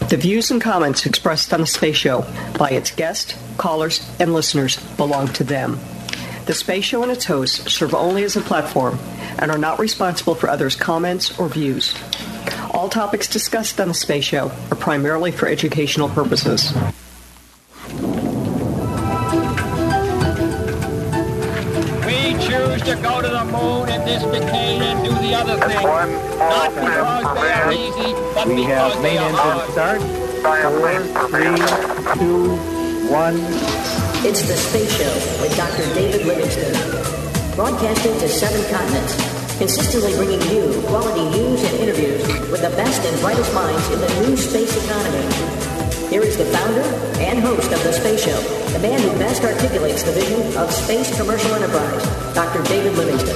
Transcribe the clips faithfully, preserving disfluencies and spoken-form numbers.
The views and comments expressed on the Space Show by its guests, callers, and listeners belong to them. The Space Show and its hosts serve only as a platform and are not responsible for others' comments or views. All topics discussed on the Space Show are primarily for educational purposes. We choose to go to the moon in this decade and do the other thing. Not because they are easy, but we because have they main are engine hard. start. Four, three, two, one. It's the Space Show with Doctor David Livingston, broadcasting to seven continents, consistently bringing you quality news and interviews with the best and brightest minds in the new space economy. Here is the founder and host of the Space Show, the man who best articulates the vision of space commercial enterprise, Doctor David Livingston.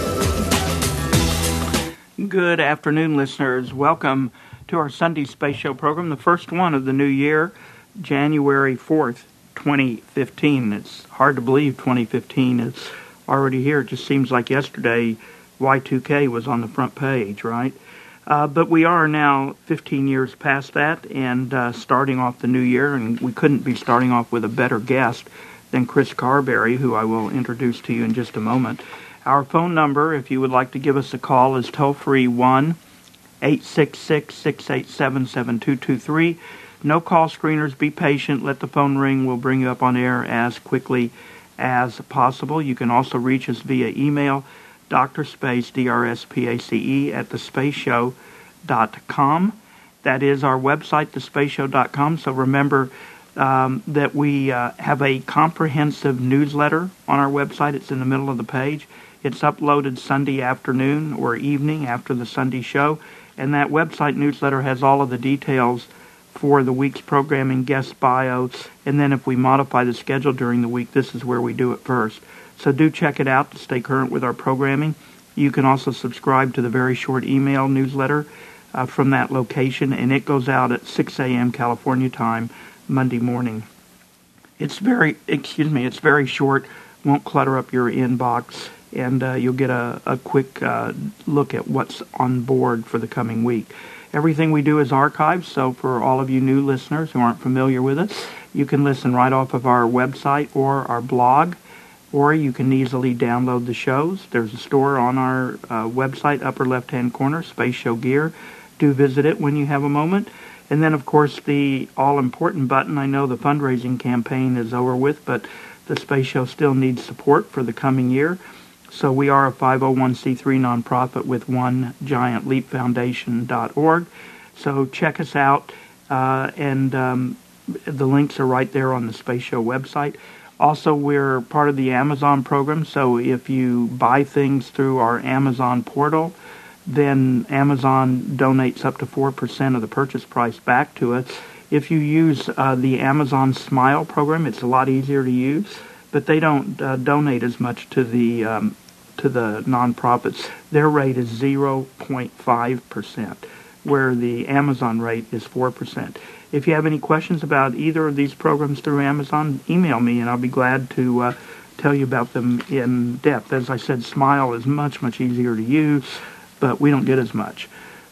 Good afternoon, listeners. Welcome to our Sunday Space Show program, the first one of the new year, January fourth, twenty fifteen. It's hard to believe twenty fifteen is already here. It just seems like yesterday Y two K was on the front page, right? Uh, but we are now fifteen years past that and uh, starting off the new year, and we couldn't be starting off with a better guest than Chris Carberry, who I will introduce to you in just a moment. Our phone number, if you would like to give us a call, is toll-free one eight six six, six eight seven, seven two two three. No call screeners. Be patient. Let the phone ring. We'll bring you up on air as quickly as possible. You can also reach us via email, drspace, D R S P A C E, at the space show dot com. That is our website, the space show dot com. So remember um, that we uh, have a comprehensive newsletter on our website. It's in the middle of the page. It's uploaded Sunday afternoon or evening after the Sunday show. And that website newsletter has all of the details for the week's programming, guest bios, and then if we modify the schedule during the week, this is where we do it first. So do check it out to stay current with our programming. You can also subscribe to the very short email newsletter uh, from that location, and it goes out at six a.m. California time, Monday morning. It's very, excuse me, it's very short, won't clutter up your inbox, and uh, you'll get a, a quick uh, look at what's on board for the coming week. Everything we do is archived, so for all of you new listeners who aren't familiar with us, you can listen right off of our website or our blog, or you can easily download the shows. There's a store on our uh, website, upper left-hand corner, Space Show Gear. Do visit it when you have a moment. And then, of course, the all-important button. I know the fundraising campaign is over with, but the Space Show still needs support for the coming year. So we are a five oh one c three nonprofit with one giant leap foundation dot org. So check us out, uh, and um, the links are right there on the Space Show website. Also, we're part of the Amazon program, so if you buy things through our Amazon portal, then Amazon donates up to four percent of the purchase price back to us. If you use uh, the Amazon Smile program, it's a lot easier to use, but they don't uh, donate as much to the um, to the nonprofits. Their rate is zero point five percent, where the Amazon rate is four percent. If you have any questions about either of these programs through Amazon, email me, and I'll be glad to uh, tell you about them in depth. As I said, Smile is much, much easier to use, but we don't get as much.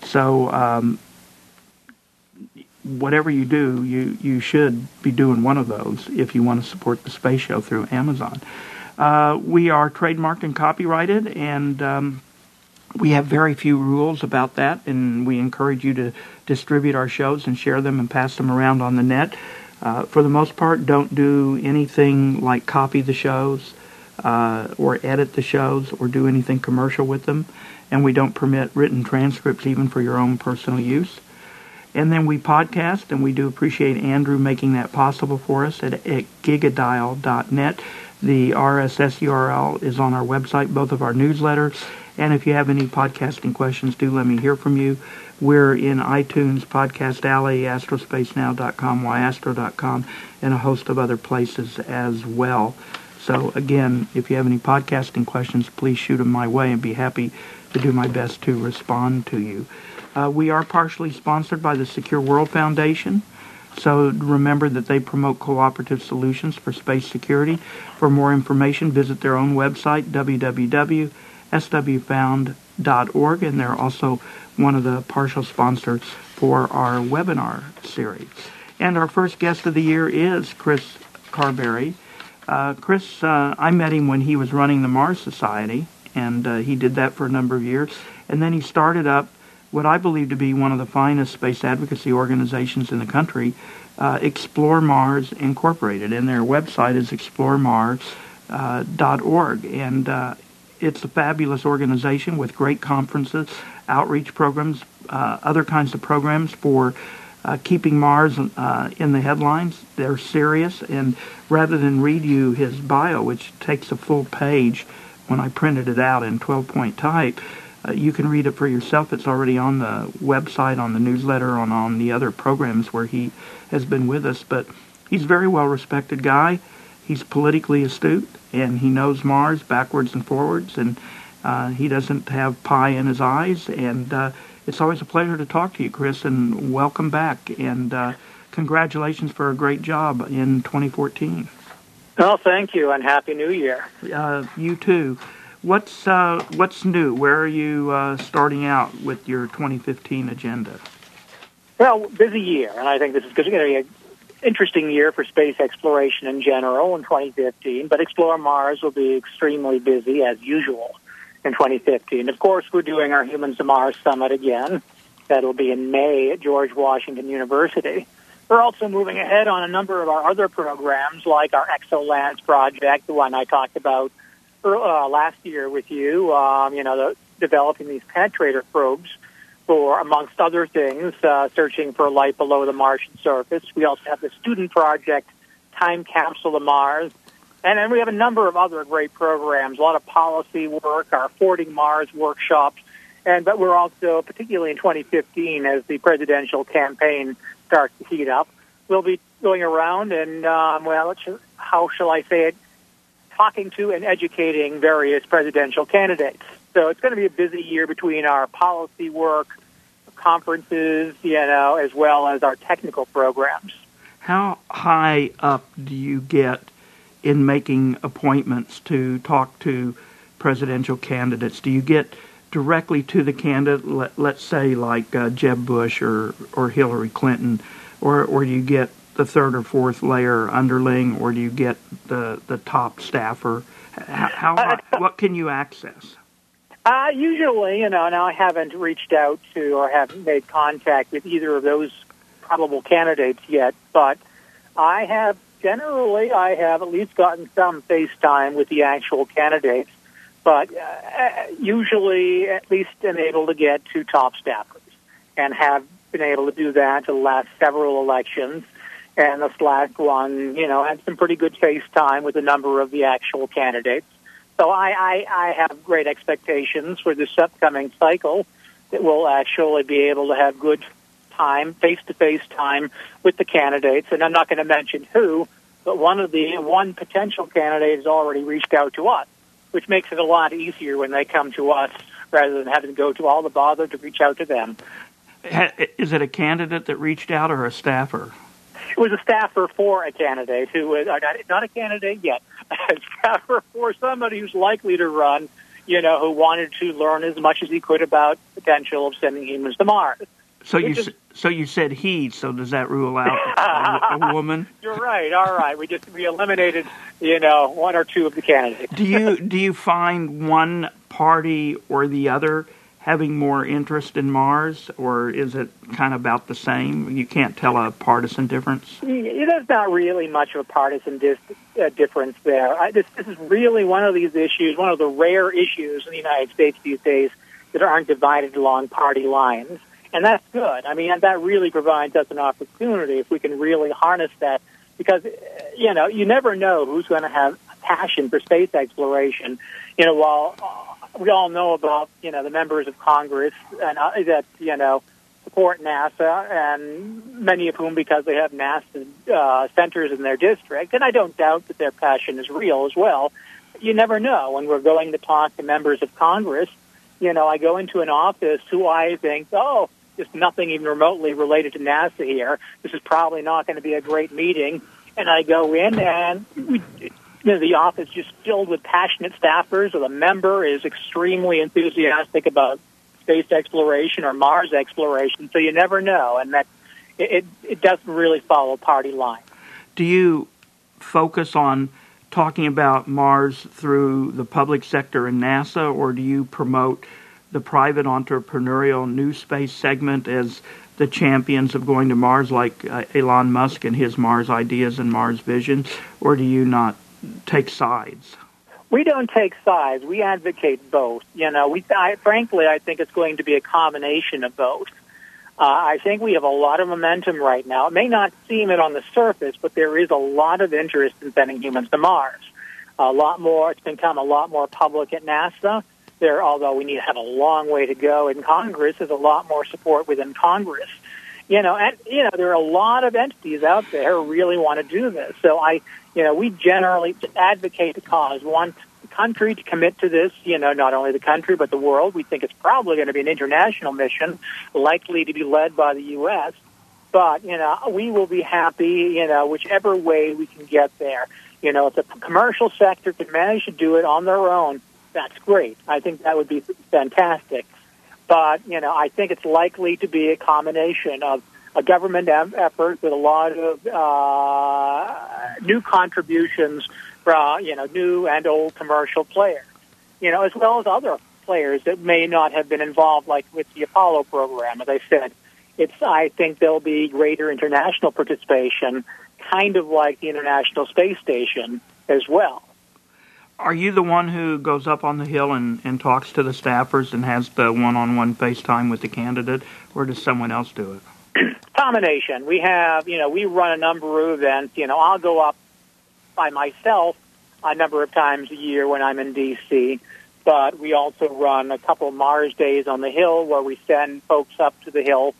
So um, whatever you do, you, you should be doing one of those if you want to support the Space Show through Amazon. Uh, we are trademarked and copyrighted, and um, we have very few rules about that, and we encourage you to distribute our shows and share them and pass them around on the net. Uh, for the most part, don't do anything like copy the shows uh, or edit the shows or do anything commercial with them, and we don't permit written transcripts even for your own personal use. And then we podcast, and we do appreciate Andrew making that possible for us at, at gigadial dot net. The R S S U R L is on our website, both of our newsletters. And if you have any podcasting questions, do let me hear from you. We're in iTunes, Podcast Alley, astrospace now dot com, y astro dot com, and a host of other places as well. So again, if you have any podcasting questions, please shoot them my way and be happy to do my best to respond to you. Uh, we are partially sponsored by the Secure World Foundation. So remember that they promote cooperative solutions for space security. For more information, visit their own website, w w w dot s w found dot org, and they're also one of the partial sponsors for our webinar series. And our first guest of the year is Chris Carberry. Uh, Chris, uh, I met him when he was running the Mars Society, and uh, he did that for a number of years. And then he started up what I believe to be one of the finest space advocacy organizations in the country, uh, Explore Mars Incorporated. And their website is explore mars dot org. And uh, it's a fabulous organization with great conferences, outreach programs, uh, other kinds of programs for Uh, keeping Mars uh, in the headlines. They're serious, and rather than read you his bio, which takes a full page when I printed it out in twelve-point type, uh, you can read it for yourself. It's already on the website, on the newsletter, on, on the other programs where he has been with us. But he's a very well-respected guy. He's politically astute, and he knows Mars backwards and forwards, and uh, he doesn't have pie in his eyes, and uh, it's always a pleasure to talk to you, Chris, and welcome back. And uh, congratulations for a great job in twenty fourteen. Well, thank you, and Happy New Year. Uh, you too. What's uh, what's new? Where are you uh, starting out with your twenty fifteen agenda? Well, busy year, and I think this is going to be an interesting year for space exploration in general in twenty fifteen, but Explore Mars will be extremely busy, as usual, in twenty fifteen. Of course, we're doing our Humans to Mars Summit again. That'll be in May at George Washington University. We're also moving ahead on a number of our other programs, like our ExoLands project, the one I talked about uh, last year with you, um, you know, the, developing these penetrator probes for, amongst other things, uh, searching for life below the Martian surface. We also have the student project, Time Capsule to Mars. And then we have a number of other great programs, a lot of policy work, our Fording Mars workshops, and but we're also, particularly in twenty fifteen, as the presidential campaign starts to heat up, we'll be going around and, um, well, how shall I say it, talking to and educating various presidential candidates. So it's going to be a busy year between our policy work, conferences, you know, as well as our technical programs. How high up do you get in making appointments to talk to presidential candidates? Do you get directly to the candidate, let, let's say like uh, Jeb Bush or, or Hillary Clinton, or, or do you get the third or fourth layer underling, or do you get the, the top staffer? How, how high, what can you access? Uh, usually, you know, now I haven't reached out to or haven't made contact with either of those probable candidates yet, but I have Generally, I have at least gotten some face time with the actual candidates, but uh, usually at least am able to get to top staffers and have been able to do that the last several elections. And this last one, you know, had some pretty good face time with a number of the actual candidates. So I, I, I have great expectations for this upcoming cycle that we'll actually be able to have good time, face-to-face time with the candidates. And I'm not going to mention who, but one of the one potential candidate has already reached out to us, which makes it a lot easier when they come to us rather than having to go to all the bother to reach out to them. Is it a candidate that reached out or a staffer? It was a staffer for a candidate who was not a candidate yet, a staffer for somebody who's likely to run, you know, who wanted to learn as much as he could about the potential of sending humans to Mars. So you is, so you said he. So does that rule out a, a woman? You're right. All right. We just we eliminated, you know, one or two of the candidates. do you do you find one party or the other having more interest in Mars, or is it kind of about the same? You can't tell a partisan difference? There's not really much of a partisan dis- uh, difference there. I, this, this is really one of these issues, one of the rare issues in the United States these days that aren't divided along party lines. And that's good. I mean, that really provides us an opportunity if we can really harness that, because, you know, you never know who's going to have a passion for space exploration. You know, while uh, we all know about, you know, the members of Congress and uh, that, you know, support NASA, and many of whom because they have NASA uh, centers in their district, and I don't doubt that their passion is real as well. You never know when we're going to talk to members of Congress. You know, I go into an office who I think, oh, there's nothing even remotely related to NASA here. This is probably not going to be a great meeting. And I go in, and we, you know, the office is just filled with passionate staffers, or the member is extremely enthusiastic about space exploration or Mars exploration, so you never know, and that it, it, it doesn't really follow party lines. Do you focus on talking about Mars through the public sector and NASA, or do you promote the private entrepreneurial new space segment as the champions of going to Mars, like uh, Elon Musk and his Mars ideas and Mars vision, or do you not take sides? We don't take sides. We advocate both. You know, we I, frankly, I think it's going to be a combination of both. Uh, I think we have a lot of momentum right now. It may not seem it on the surface, but there is a lot of interest in sending humans to Mars. A lot more. It's become a lot more public at NASA. There, although we need to have a long way to go in Congress, there's a lot more support within Congress. You know, and you know, there are a lot of entities out there who really want to do this. So I, you know, we generally advocate the cause. We want the country to commit to this. You know, not only the country but the world. We think it's probably going to be an international mission, likely to be led by the U S. But you know, we will be happy. You know, whichever way we can get there. You know, if the commercial sector can manage to do it on their own, that's great. I think that would be fantastic. But, you know, I think it's likely to be a combination of a government effort with a lot of uh, new contributions from, you know, new and old commercial players, you know, as well as other players that may not have been involved, like with the Apollo program. As I said, it's, I think there'll be greater international participation, kind of like the International Space Station as well. Are you the one who goes up on the Hill and, and talks to the staffers and has the one-on-one FaceTime with the candidate, or does someone else do it? Combination. We have, you know, we run a number of events. You know, I'll go up by myself a number of times a year when I'm in D C, but we also run a couple Mars days on the Hill where we send folks up to the Hill,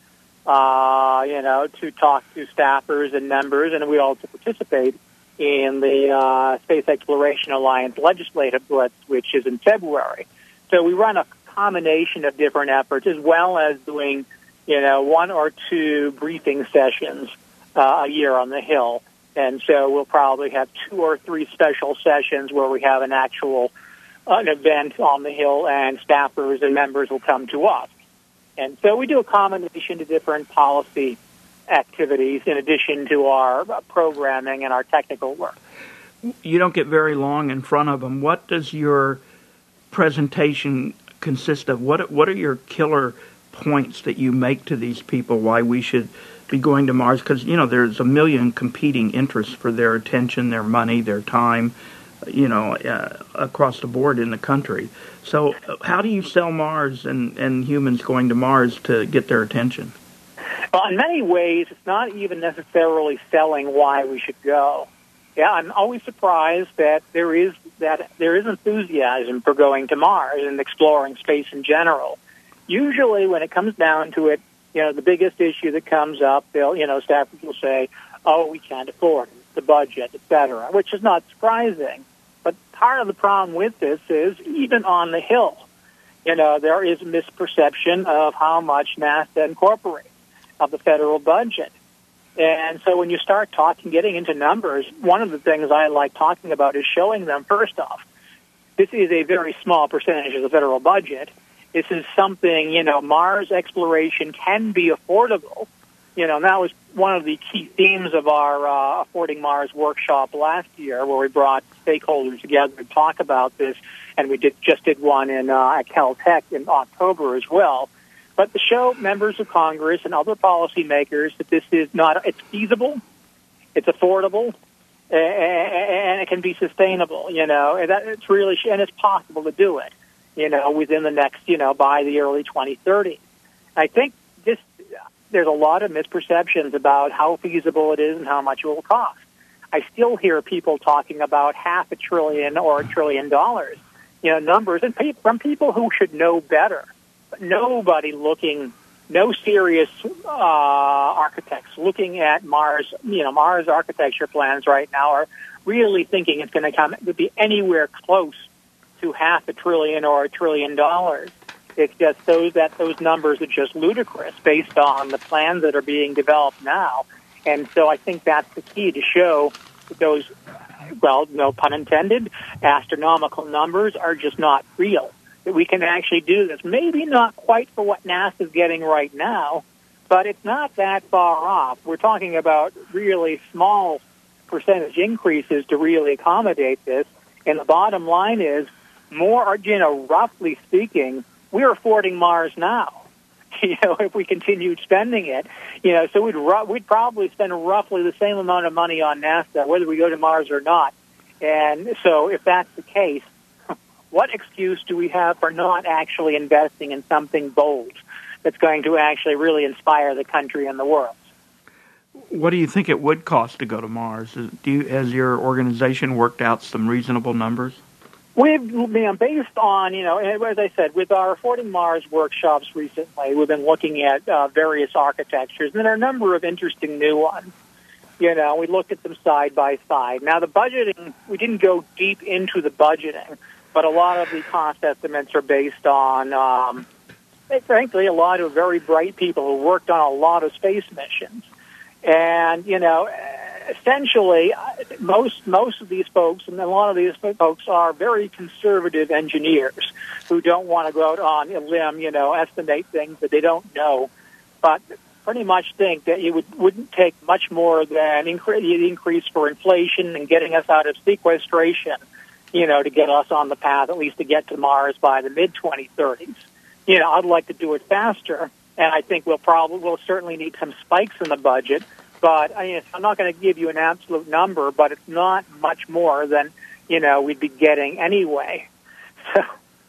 uh, you know, to talk to staffers and members, and we also participate in the uh, Space Exploration Alliance Legislative Blitz, which is in February. So we run a combination of different efforts, as well as doing, you know, one or two briefing sessions uh, a year on the Hill. And so we'll probably have two or three special sessions where we have an actual an event on the Hill, and staffers and members will come to us. And so we do a combination of different policy activities in addition to our programming and our technical work. You don't get very long in front of them. What does your presentation consist of? What What are your killer points that you make to these people why we should be going to Mars? Because, you know, there's a million competing interests for their attention, their money, their time, you know, uh, across the board in the country. So how do you sell Mars and, and humans going to Mars to get their attention? Well, in many ways, it's not even necessarily selling why we should go. Yeah, I'm always surprised that there is that there is enthusiasm for going to Mars and exploring space in general. Usually, when it comes down to it, you know, the biggest issue that comes up, they'll, you know, staffers will say, "Oh, we can't afford it, the budget, et cetera," which is not surprising. But part of the problem with this is, even on the Hill, you know, there is a misperception of how much NASA incorporates of the federal budget. And so when you start talking, getting into numbers, one of the things I like talking about is showing them, first off, this is a very small percentage of the federal budget. This is something, you know, Mars exploration can be affordable. You know, and that was one of the key themes of our uh, Affording Mars workshop last year, where we brought stakeholders together to talk about this, and we did just did one in uh, at Caltech in October as well. But to show members of Congress and other policymakers that this is not, it's feasible, it's affordable, and it can be sustainable, you know, and that it's really, and it's possible to do it, you know, within the next, you know, by the early twenty thirties. I think this, there's a lot of misperceptions about how feasible it is and how much it will cost. I still hear people talking about half a trillion or a trillion dollars, you know, numbers, and from people who should know better. But nobody looking, no serious uh, architects looking at Mars, you know, Mars architecture plans right now are really thinking it's going to come to be anywhere close to half a trillion or a trillion dollars. It's just those that those numbers are just ludicrous based on the plans that are being developed now. And so I think that's the key, to show that those, well, no pun intended, astronomical numbers are just not real. that we can actually do this. Maybe not quite for what NASA's getting right now, but it's not that far off. We're talking about really small percentage increases to really accommodate this. And the bottom line is, more, you know, roughly speaking, we're affording Mars now. You know, if we continued spending it, you know, so we'd ru- we'd probably spend roughly the same amount of money on NASA, whether we go to Mars or not. And so, if that's the case, what excuse do we have for not actually investing in something bold that's going to actually really inspire the country and the world? What do you think it would cost to go to Mars? Do you, has your organization worked out some reasonable numbers? We've, you know, based on, you know, as I said, with our Affording Mars workshops recently, we've been looking at uh, various architectures, and there are a number of interesting new ones. You know, we looked at them side by side. Now, the budgeting, we didn't go deep into the budgeting, but a lot of the cost estimates are based on, um, frankly, a lot of very bright people who worked on a lot of space missions. And, you know, essentially, most most of these folks, and a lot of these folks are very conservative engineers who don't want to go out on a limb, you know, estimate things that they don't know, but pretty much think that it would, wouldn't take much more than incre- the increase for inflation and getting us out of sequestration, you know, to get us on the path, at least to get to Mars by the mid twenty thirties. You know, I'd like to do it faster, and I think we'll probably, we'll certainly need some spikes in the budget. But I mean, I'm not going to give you an absolute number, but it's not much more than, you know, we'd be getting anyway. So,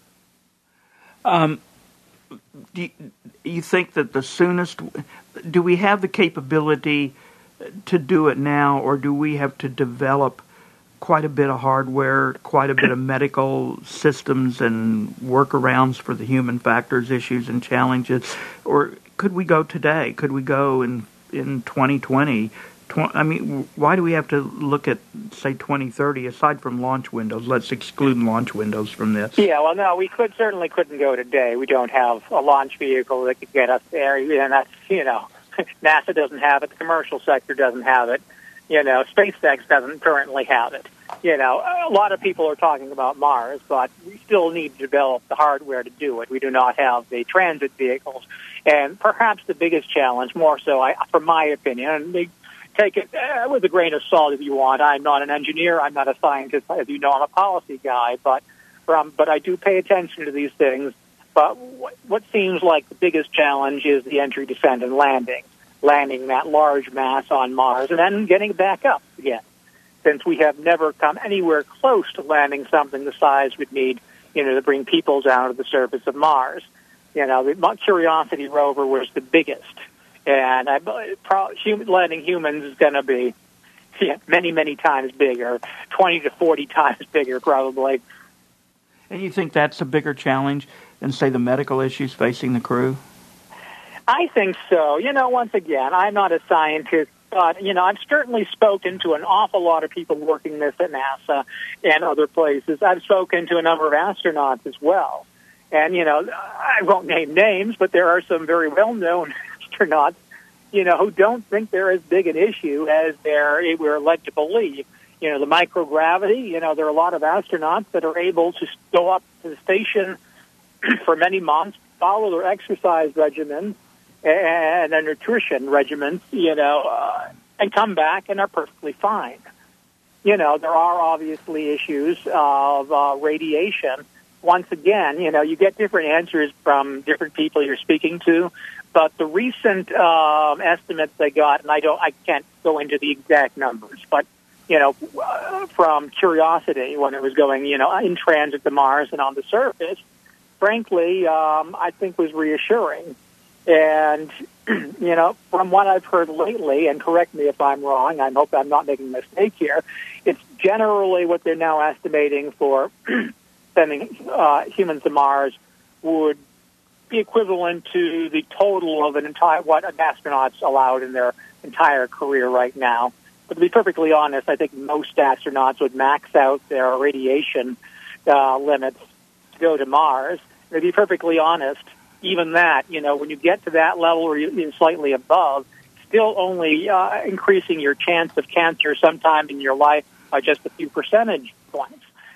um, do you, you think that the soonest, do we have the capability to do it now, or do we have to develop quite a bit of hardware, quite a bit of medical systems and workarounds for the human factors issues and challenges? Or could we go today? Could we go in in twenty twenty? I mean, why do we have to look at, say, twenty thirty, aside from launch windows? Let's exclude launch windows from this. Yeah, well, no, we could certainly couldn't go today. We don't have a launch vehicle that could get us there, and that's, you know, NASA doesn't have it, the commercial sector doesn't have it, you know, SpaceX doesn't currently have it. You know, a lot of people are talking about Mars, but we still need to develop the hardware to do it. We do not have the transit vehicles. And perhaps the biggest challenge, more so, I, from my opinion, and they take it uh, with a grain of salt if you want. I'm not an engineer. I'm not a scientist. As you know, I'm a policy guy. But from, but I do pay attention to these things. But what, what seems like the biggest challenge is the entry, descent, and landing, landing that large mass on Mars, and then getting it back up again. Since we have never come anywhere close to landing something the size we'd need, you know, to bring people down to the surface of Mars. You know, the Curiosity rover was the biggest, and I pro- human, landing humans is going to be yeah, many, many times bigger, twenty to forty times bigger, probably. And you think that's a bigger challenge than, say, the medical issues facing the crew? I think so. You know, once again, I'm not a scientist, but, you know, I've certainly spoken to an awful lot of people working this at NASA and other places. I've spoken to a number of astronauts as well. And, you know, I won't name names, but there are some very well-known astronauts, you know, who don't think they're as big an issue as they're, we're led to believe. You know, the microgravity, you know, there are a lot of astronauts that are able to go up to the station for many months, follow their exercise regimens and their nutrition regimens, you know, uh, and come back and are perfectly fine. You know, there are obviously issues of uh, radiation. Once again, you know, you get different answers from different people you're speaking to, but the recent um, estimates they got, and I don't, I can't go into the exact numbers, but, you know, uh, from Curiosity when it was going, you know, in transit to Mars and on the surface, frankly, um, I think was reassuring. And, you know, from what I've heard lately, and correct me if I'm wrong, I hope I'm not making a mistake here, it's generally what they're now estimating for sending uh, humans to Mars would be equivalent to the total of an entire what an astronaut's allowed in their entire career right now. But to be perfectly honest, I think most astronauts would max out their radiation uh, limits to go to Mars. And to be perfectly honest, even that, you know, when you get to that level or you're slightly above, still only uh, increasing your chance of cancer sometime in your life by just a few percentage points.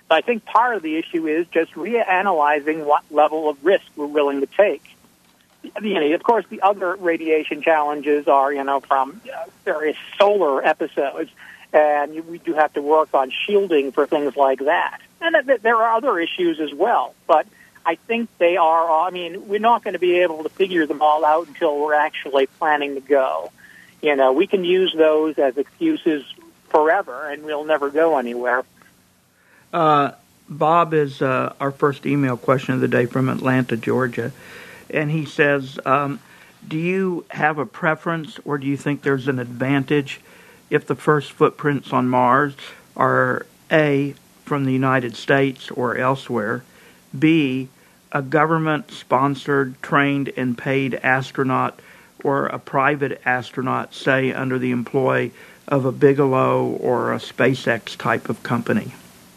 So I think part of the issue is just reanalyzing what level of risk we're willing to take. You know, of course, the other radiation challenges are, you know, from uh, various solar episodes, and you, we do have to work on shielding for things like that. And th- there are other issues as well, but I think they are, I mean, we're not going to be able to figure them all out until we're actually planning to go. You know, we can use those as excuses forever, and we'll never go anywhere. Uh, Bob is uh, our first email question of the day from Atlanta, Georgia. And he says, um, do you have a preference, or do you think there's an advantage if the first footprints on Mars are A, from the United States or elsewhere, B, a government-sponsored, trained, and paid astronaut, or a private astronaut, say, under the employ of a Bigelow or a SpaceX type of company?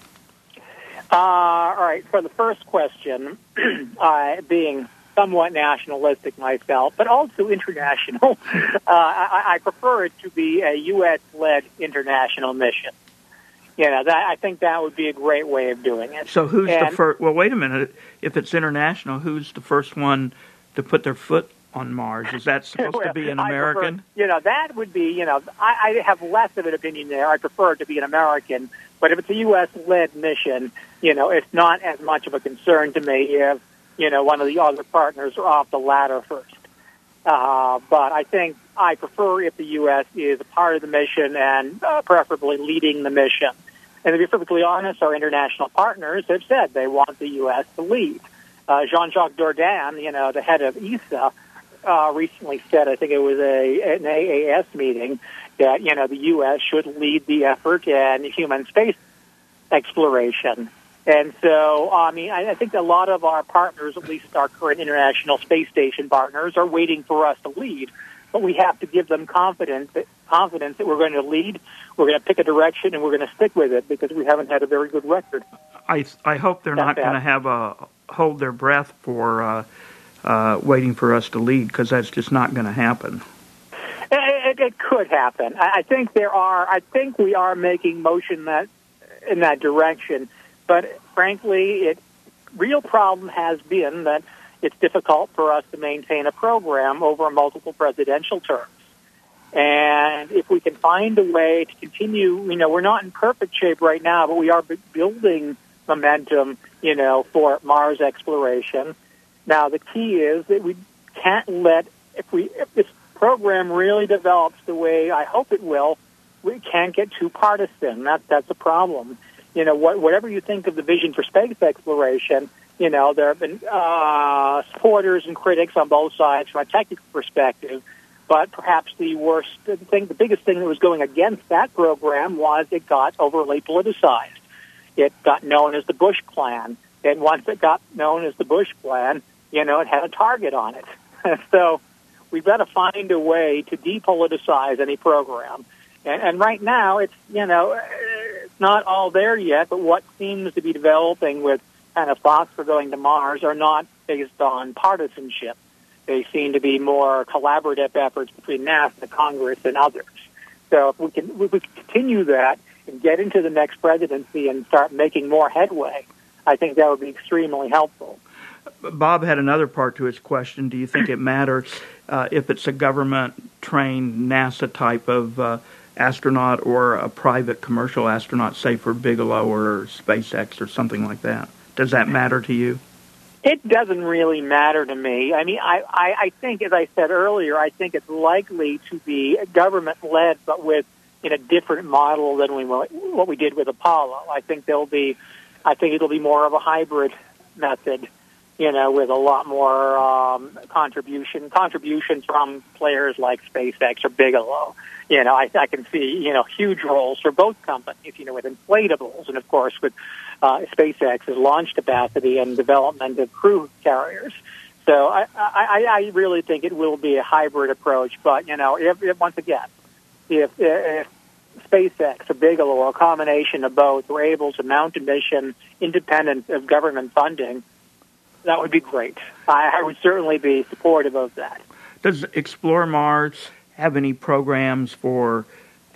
Uh, all right, for the first question, uh, being somewhat nationalistic myself, but also international, uh, I, I prefer it to be a U S-led international mission. You know, that, I think that would be a great way of doing it. So who's and, the first? Well, wait a minute. If it's international, who's the first one to put their foot on Mars? Is that supposed well, to be an American? Prefer, you know, that would be, you know, I, I have less of an opinion there. I prefer it to be an American. But if it's a U S-led mission, you know, it's not as much of a concern to me if, you know, one of the other partners are off the ladder first. Uh, but I think I prefer if the U S is a part of the mission and uh, preferably leading the mission. And to be perfectly honest, our international partners have said they want the U S to lead. Uh, Jean-Jacques Dordain, you know, the head of E S A, uh, recently said, I think it was a an A A S meeting, that, you know, the U S should lead the effort in human space exploration. And so, I mean, I, I think a lot of our partners, at least our current International Space Station partners, are waiting for us to lead. But we have to give them confidence that, confidence that we're going to lead, we're going to pick a direction, and we're going to stick with it, because we haven't had a very good record. I, I hope they're That's not going to have a hold their breath for uh, uh, waiting for us to lead, because that's just not going to happen. It, it, it could happen. I, I think there are. I think we are making motion that in that direction. But frankly, it real problem has been that it's difficult for us to maintain a program over multiple presidential terms. And if we can find a way to continue, you know, we're not in perfect shape right now, but we are building momentum, you know, for Mars exploration. Now, the key is that we can't let, if we if this program really develops the way I hope it will, we can't get too partisan. That, that's a problem. You know, what, whatever you think of the vision for space exploration, you know, there have been uh, supporters and critics on both sides from a technical perspective. But perhaps the worst thing, the biggest thing that was going against that program was it got overly politicized. It got known as the Bush Plan. And once it got known as the Bush Plan, you know, it had a target on it. So we've got to find a way to depoliticize any program. And, and right now, it's, you know, it's not all there yet, but what seems to be developing with kind of thoughts for going to Mars are not based on partisanship. They seem to be more collaborative efforts between NASA, Congress, and others. So if we can, if we can continue that and get into the next presidency and start making more headway, I think that would be extremely helpful. Bob had another part to his question. Do you think it matters uh, if it's a government-trained NASA type of uh, astronaut or a private commercial astronaut, say for Bigelow or SpaceX or something like that? Does that matter to you? It doesn't really matter to me. I mean, I, I, I think, as I said earlier, I think it's likely to be government-led, but with in a different model than we what we did with Apollo. I think there'll be, I think it'll be more of a hybrid method, you know, with a lot more um, contribution contribution from players like SpaceX or Bigelow. You know, I, I can see, you know, huge roles for both companies, you know, with inflatables and, of course, with uh, SpaceX's launch capacity and development of crew carriers. So I, I, I really think it will be a hybrid approach. But, you know, if, if once again, if, if SpaceX or Bigelow or a combination of both were able to mount a mission independent of government funding, that would be great. I, I would certainly be supportive of that. Does Explore Mars have any programs for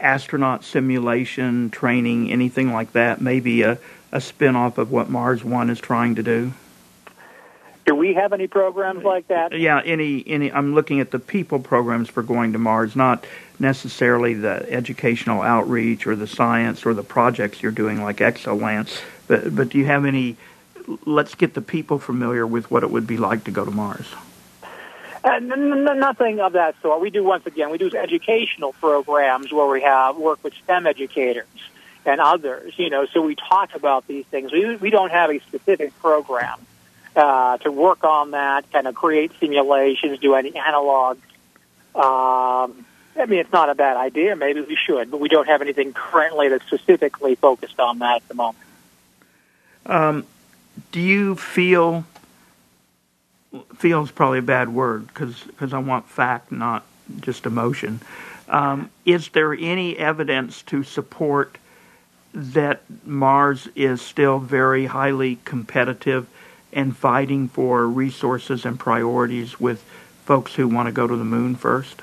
astronaut simulation, training, anything like that, maybe a, a spin-off of what Mars One is trying to do? Do we have any programs like that? Yeah, any, any. I'm looking at the people programs for going to Mars, not necessarily the educational outreach or the science or the projects you're doing like Exolance. But, but do you have any, let's get the people familiar with what it would be like to go to Mars? Uh, n- n- nothing of that sort. We do, once again, we do educational programs where we have work with STEM educators and others, you know, so we talk about these things. We, we don't have a specific program uh, to work on that, kind of create simulations, do any analog. Um, I mean, it's not a bad idea. Maybe we should, but we don't have anything currently that's specifically focused on that at the moment. Um, do you feel, feel is probably a bad word because I want fact, not just emotion. Um, is there any evidence to support that Mars is still very highly competitive and fighting for resources and priorities with folks who want to go to the moon first?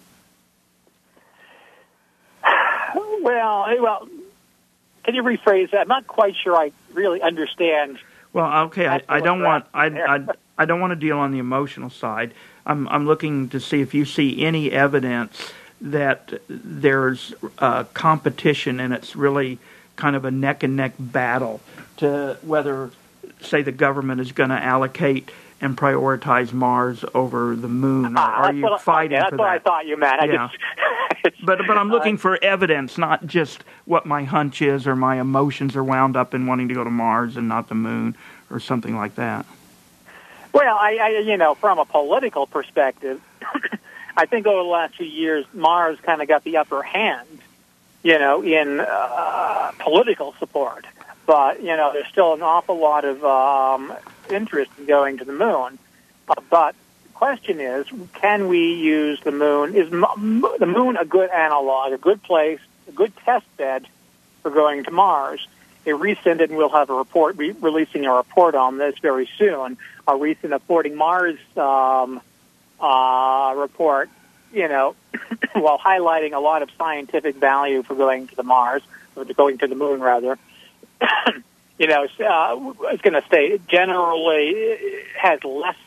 Well, well, can you rephrase that? I'm not quite sure I really understand. Well, okay, I, I don't want I, I I don't want to deal on the emotional side. I'm I'm looking to see if you see any evidence that there's uh, competition and it's really kind of a neck and neck battle to whether, say, the government is going to allocate and prioritize Mars over the moon. Or are you what, fighting yeah, for that's that? what I thought you meant. I yeah. just, but but I'm looking for evidence, not just what my hunch is or my emotions are wound up in wanting to go to Mars and not the moon or something like that. Well, I, I you know, from a political perspective, I think over the last few years, Mars kind of got the upper hand, you know, in uh, political support. But, you know, there's still an awful lot of um, interest in going to the moon. Uh, but the question is, can we use the moon? Is m- the moon a good analog, a good place, a good test bed for going to Mars? A recent, and we'll have a report, re- releasing a report on this very soon, a recent Affording Mars um, uh, report, you know, while highlighting a lot of scientific value for going to the Mars, or going to the moon, rather, you know, uh, I was going to say, generally it has less,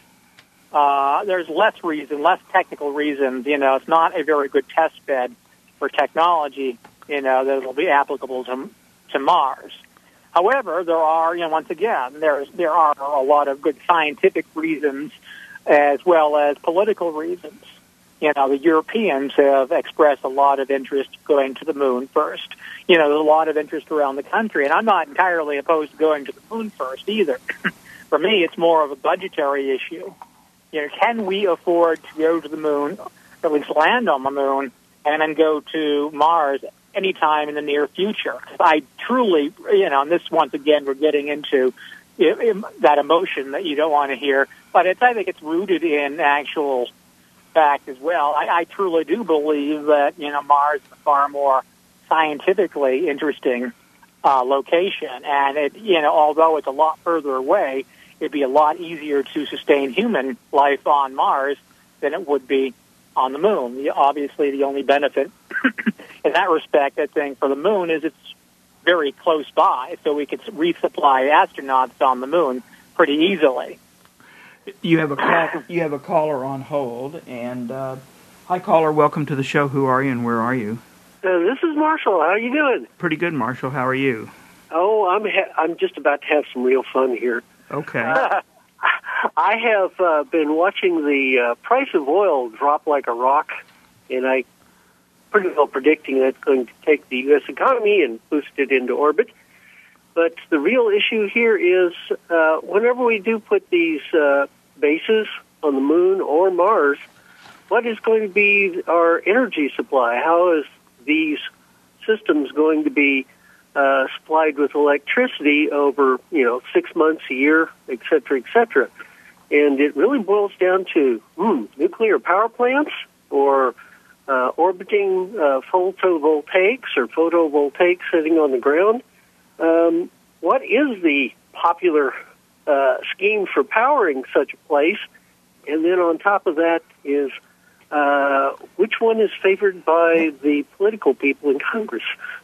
uh, there's less reason, less technical reasons. You know, it's not a very good test bed for technology, you know, that will be applicable to to Mars. However, there are, you know, once again, there's there are a lot of good scientific reasons as well as political reasons. You know, the Europeans have expressed a lot of interest going to the moon first. You know, there's a lot of interest around the country, and I'm not entirely opposed to going to the moon first either. For me, it's more of a budgetary issue. You know, can we afford to go to the moon, or at least land on the moon, and then go to Mars anytime in the near future? I truly, you know, and this, once again, we're getting into it, it, that emotion that you don't want to hear, but it's, I think it's rooted in actual fact as well. I, I truly do believe that, you know, Mars is a far more scientifically interesting uh, location, and it, you know, although it's a lot further away, it'd be a lot easier to sustain human life on Mars than it would be on the moon. The, obviously, the only benefit in that respect, I think, for the moon is it's very close by, so we could resupply astronauts on the moon pretty easily. You have a call, you have a caller on hold, and uh, hi, caller. Welcome to the show. Who are you, and where are you? Uh, this is Marshall. How are you doing? Pretty good, Marshall. How are you? Oh, I'm ha- I'm just about to have some real fun here. Okay. Uh, I have uh, been watching the uh, price of oil drop like a rock, and I pretty well predicting that's going to take the U S economy and boost it into orbit. But the real issue here is uh, whenever we do put these uh, bases on the moon or Mars, what is going to be our energy supply? How is these systems going to be uh, supplied with electricity over, you know, six months, a year, et cetera, et cetera? And it really boils down to hmm, nuclear power plants or uh, orbiting uh, photovoltaics or photovoltaics sitting on the ground. Um, what is the popular uh, scheme for powering such a place? And then on top of that is uh, which one is favored by the political people in Congress?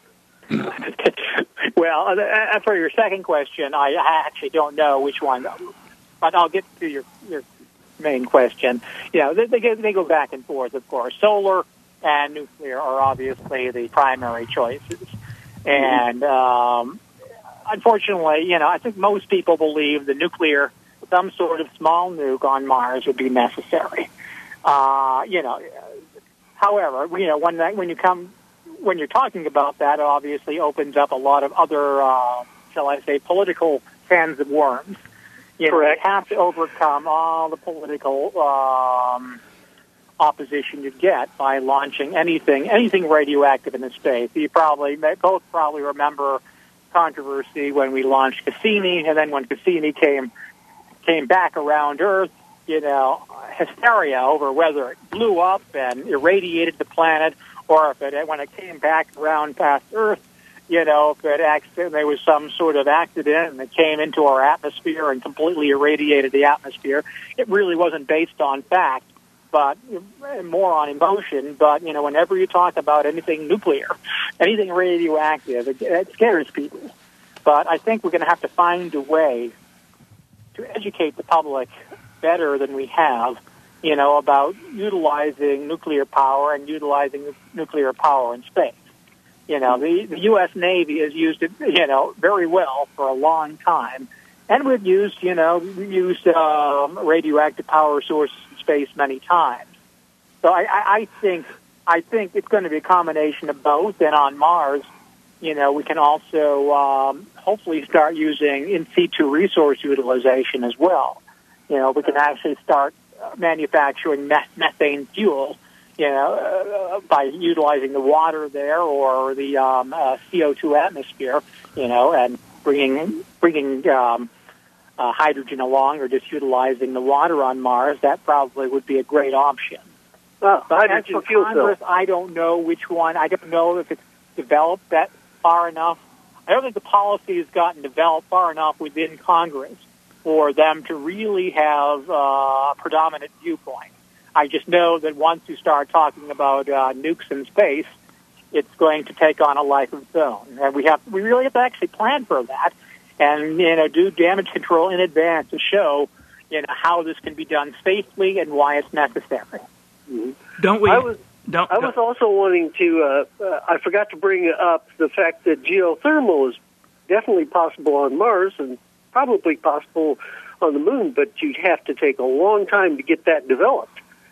Well, uh, for your second question, I actually don't know which one, but I'll get to your your main question. You know, they, they, go, they go back and forth, of course. Solar and nuclear are obviously the primary choices. And um, unfortunately, you know, I think most people believe the nuclear, some sort of small nuke on Mars would be necessary. Uh, you know, however, you know, when that, when you come, when you're talking about that, it obviously opens up a lot of other, uh, shall I say, political cans of worms. You know, you have to overcome all the political um, opposition you get by launching anything, anything radioactive in the space. You probably both probably remember controversy when we launched Cassini, and then when Cassini came came back around Earth, you know, hysteria over whether it blew up and irradiated the planet, or if it when it came back around past Earth, you know, if it accident, there was some sort of accident and it came into our atmosphere and completely irradiated the atmosphere. It really wasn't based on fact, but more on emotion. But, you know, whenever you talk about anything nuclear, anything radioactive, it, it scares people. But I think we're going to have to find a way to educate the public better than we have, you know, about utilizing nuclear power and utilizing nuclear power in space. You know, the, the U S Navy has used it, you know, very well for a long time. And we've used, you know, we've used um, radioactive power sources in space many times. So I, I, I think I think it's going to be a combination of both. And on Mars, you know, we can also um, hopefully start using in situ resource utilization as well. You know, we can actually start manufacturing meth- methane fuel, you know, uh, by utilizing the water there or the um, uh, C O two atmosphere, you know, and bringing bringing um, uh, hydrogen along, or just utilizing the water on Mars. That probably would be a great option. Well, but as hydrogen for fuel Congress, cell. I don't know which one. I don't know if it's developed that far enough. I don't think the policy has gotten developed far enough within Congress for them to really have uh, a predominant viewpoint. I just know that once you start talking about uh, nukes in space, it's going to take on a life of its own, and we have we really have to actually plan for that, and you know do damage control in advance to show you know how this can be done safely and why it's necessary. Mm-hmm. Don't we? I was, don't, I was also wanting to. Uh, uh, I forgot to bring up the fact that geothermal is definitely possible on Mars and probably possible on the Moon, but you'd have to take a long time to get that developed.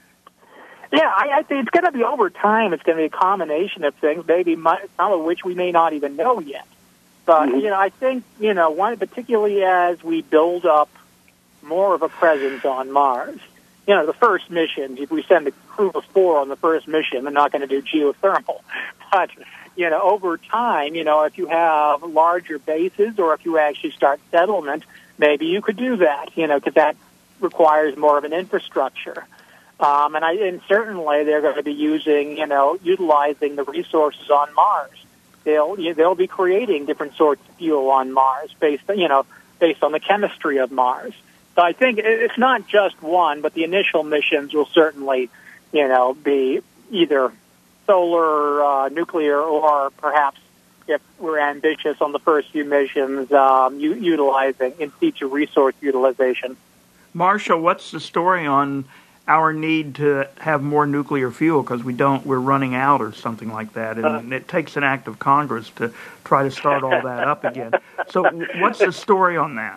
Yeah, I, I think it's going to be over time. It's going to be a combination of things, maybe some of which we may not even know yet. But, mm-hmm. you know, I think, you know, one particularly as we build up more of a presence on Mars, you know, the first missions, if we send a crew of four on the first mission, they're not going to do geothermal. But, you know, over time, you know, if you have larger bases or if you actually start settlement, maybe you could do that, you know, because that requires more of an infrastructure. Um, and I, and certainly they're going to be using, you know, utilizing the resources on Mars. They'll, you know, they'll be creating different sorts of fuel on Mars based, you know, based on the chemistry of Mars. So I think it's not just one, but the initial missions will certainly, you know, be either solar, uh, nuclear, or perhaps if we're ambitious on the first few missions, um, u- utilizing in situ resource utilization. Marshall, what's the story on our need to have more nuclear fuel because we don't, we're running out or something like that, and uh, it takes an act of Congress to try to start all that up again. So what's the story on that?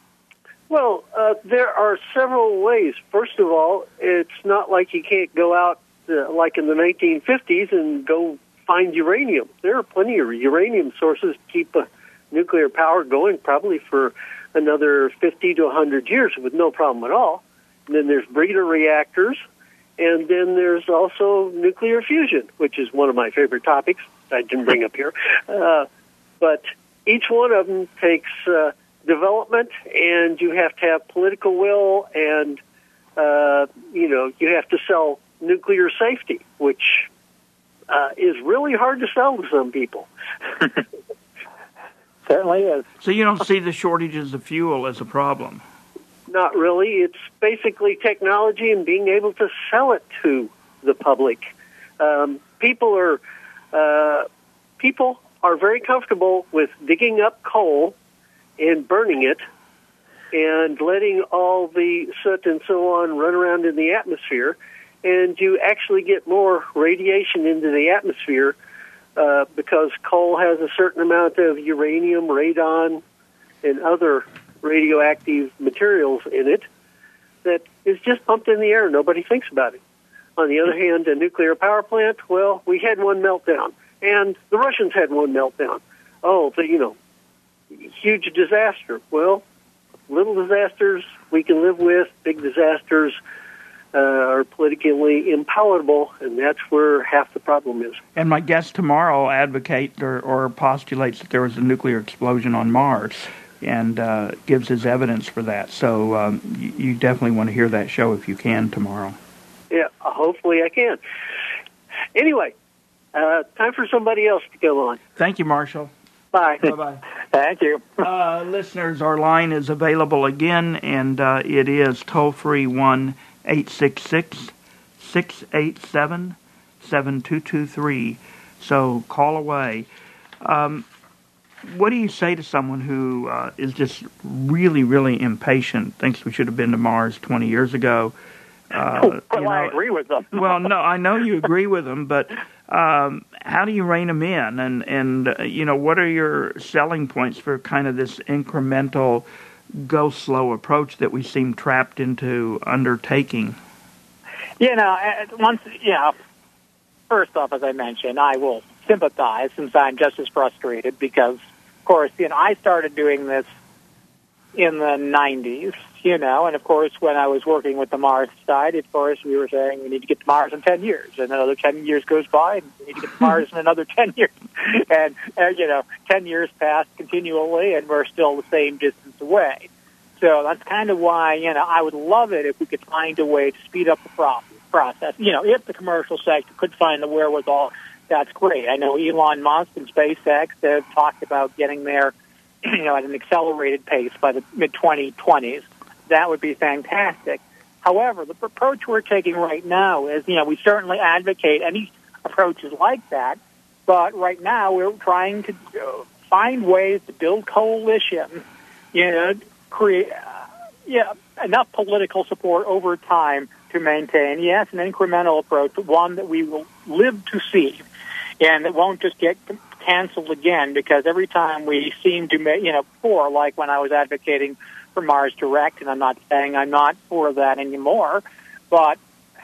Well, uh, there are several ways. First of all, it's not like you can't go out uh, like in the nineteen fifties and go find uranium. There are plenty of uranium sources to keep uh, nuclear power going probably for another fifty to one hundred years with no problem at all. And then there's breeder reactors, and then there's also nuclear fusion, which is one of my favorite topics I didn't bring up here. Uh, but each one of them takes uh, development, and you have to have political will, and, uh, you know, you have to sell nuclear safety, which uh, is really hard to sell to some people. Certainly is. So you don't see the shortages of fuel as a problem? Not really. It's basically technology and being able to sell it to the public. Um, people are uh, people are very comfortable with digging up coal and burning it and letting all the soot and so on run around in the atmosphere, and you actually get more radiation into the atmosphere uh, because coal has a certain amount of uranium, radon, and other radioactive materials in it that is just pumped in the air. Nobody thinks about it. On the other hand, a nuclear power plant, well, we had one meltdown, and the Russians had one meltdown. Oh, the, you know, huge disaster. Well, little disasters we can live with. Big disasters uh, are politically impalatable, and that's where half the problem is. And my guest tomorrow advocates or, or postulates that there was a nuclear explosion on Mars and uh, gives his evidence for that. So um, you, you definitely want to hear that show if you can tomorrow. Yeah, hopefully I can. Anyway, uh, time for somebody else to go on. Thank you, Marshall. Bye. Bye-bye. Thank you. Uh, listeners, our line is available again, and uh, it is toll-free one eight six six, six eight seven, seven two two three. So call away. Um, what do you say to someone who uh, is just really, really impatient, thinks we should have been to Mars twenty years ago? Uh, well, you know, I agree with them. well, no, I know you agree with them, but um, how do you rein them in? And, and uh, you know, what are your selling points for kind of this incremental, go slow approach that we seem trapped into undertaking? You know, once, you know, first off, as I mentioned, I will sympathize since I'm just as frustrated because, of course, you know, I started doing this in the nineties, you know, and of course when I was working with the Mars side, of course we were saying we need to get to Mars in ten years, and another ten years goes by, and we need to get to Mars in another ten years, and, uh, you know, ten years pass continually, and we're still the same distance away. So that's kind of why, you know, I would love it if we could find a way to speed up the pro- process. You know, if the commercial sector could find the wherewithal, that's great. I know Elon Musk and SpaceX have talked about getting there, you know, at an accelerated pace by the mid twenty twenties. That would be fantastic. However, the approach we're taking right now is, you know, we certainly advocate any approaches like that, but right now we're trying to find ways to build coalitions, you know, create, uh, yeah, enough political support over time to maintain, yes, an incremental approach, but one that we will live to see, and that won't just get canceled again, because every time we seem to make, you know, before, like when I was advocating for Mars Direct, and I'm not saying I'm not for that anymore, but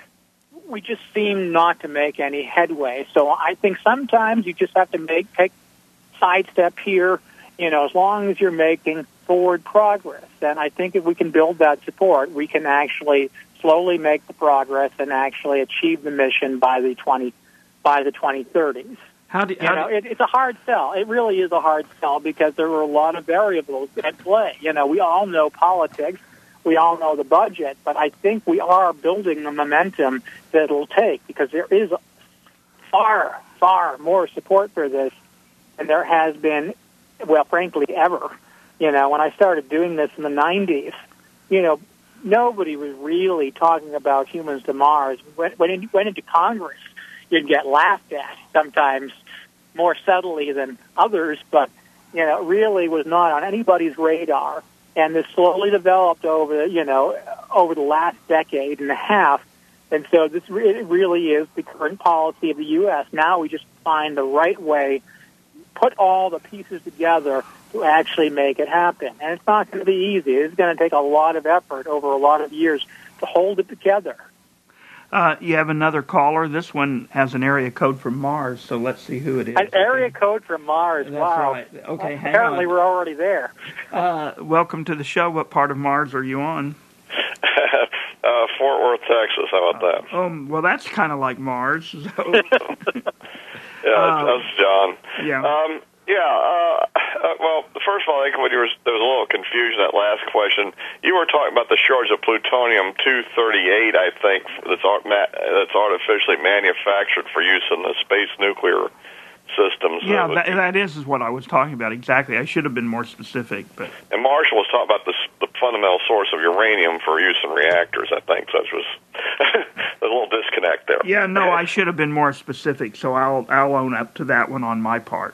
we just seem not to make any headway. So I think sometimes you just have to make take sidestep here, you know, as long as you're making forward progress. And I think if we can build that support, we can actually slowly make the progress and actually achieve the mission by the twenty by the twenty thirties. How do, you how know, do, it, it's a hard sell. It really is a hard sell because there are a lot of variables at play. You know, we all know politics. We all know the budget. But I think we are building the momentum that it'll take because there is far, far more support for this than there has been, well, frankly, ever. You know, when I started doing this in the nineties, you know, nobody was really talking about humans to Mars. When, when you went into Congress, you'd get laughed at, sometimes more subtly than others, but, you know, it really was not on anybody's radar. And this slowly developed over, you know, over the last decade and a half. And so this re- it really is the current policy of the U S. Now we just find the right way, put all the pieces together to actually make it happen. And it's not going to be easy. It's going to take a lot of effort over a lot of years to hold it together. Uh, you have another caller. This one has an area code from Mars, so let's see who it is. An area code from Mars. That's wow. right. Okay, hang Apparently on. we're already there. Uh, welcome to the show. What part of Mars are you on? uh, Fort Worth, Texas. How about that? Um, well, that's kind of like Mars. So. yeah, uh, that's John. Yeah. Um, yeah. Uh, uh, well, first of all, I think when you were, there was a little confusion that last question. You were talking about the shortage of plutonium two thirty-eight, I think, that's art, that's artificially manufactured for use in the space nuclear systems. Yeah, that, that is, is what I was talking about, exactly. I should have been more specific. But And Marshall was talking about the, the fundamental source of uranium for use in reactors, I think. So that was, there's a little disconnect there. Yeah, no, I should have been more specific, so I'll I'll own up to that one on my part.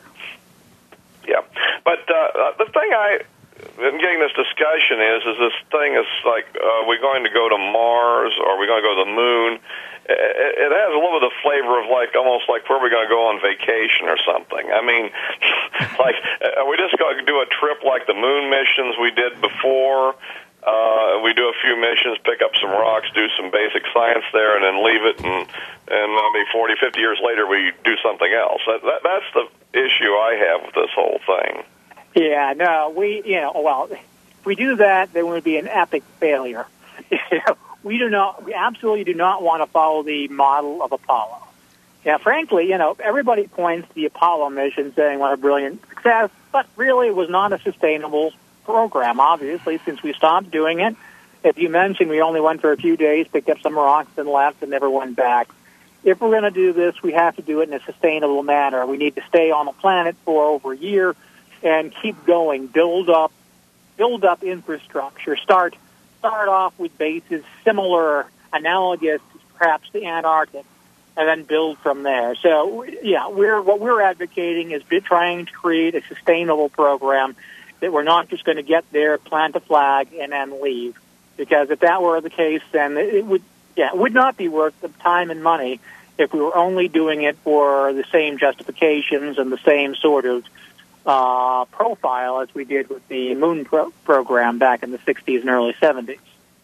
Yeah, but uh, the thing I am getting this discussion is, is this thing is like, uh, are we going to go to Mars, or are we going to go to the moon? It, it has a little bit of flavor of like, almost like where are we going to go on vacation or something. I mean, like, are we just going to do a trip like the moon missions we did before? Uh, we do a few missions, pick up some rocks, do some basic science there, and then leave it, and, and maybe forty, fifty years later we do something else. That, that, that's the issue I have with this whole thing. Yeah, no, we, you know, well, if we do that, then it would be an epic failure. You know, we do not, we absolutely do not want to follow the model of Apollo. Yeah, frankly, you know, everybody points to the Apollo mission saying what a brilliant success, but really it was not a sustainable program, obviously, since we stopped doing it. As you mentioned, we only went for a few days, picked up some rocks and left and never went back. If we're going to do this, we have to do it in a sustainable manner. We need to stay on the planet for over a year and keep going, build up, build up infrastructure, start start off with bases similar, analogous, perhaps the Antarctic, and then build from there. So, yeah, we're what we're advocating is trying to create a sustainable program that we're not just going to get there, plant a flag, and then leave. Because if that were the case, then it would, yeah, it would not be worth the time and money if we were only doing it for the same justifications and the same sort of uh, profile as we did with the moon pro- program back in the sixties and early seventies.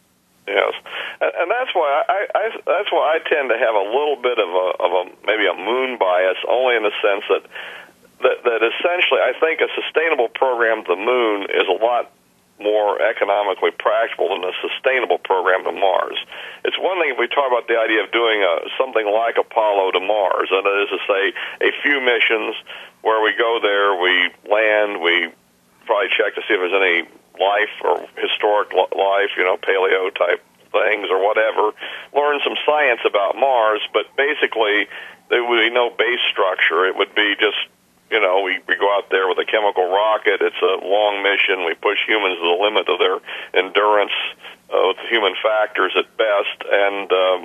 Yes, and, and that's why I, I that's why I tend to have a little bit of a of a maybe a moon bias, only in the sense that that, that essentially I think a sustainable program to the moon is a lot more economically practical than a sustainable program to Mars. It's one thing if we talk about the idea of doing a, something like Apollo to Mars, and that is to say a few missions where we go there, we land, we probably check to see if there's any life or historic life, you know, paleo-type things or whatever, learn some science about Mars, but basically there would be no base structure. It would be just, you know, we, we go out there with a chemical rocket. It's a long mission. We push humans to the limit of their endurance uh, with human factors at best. And um,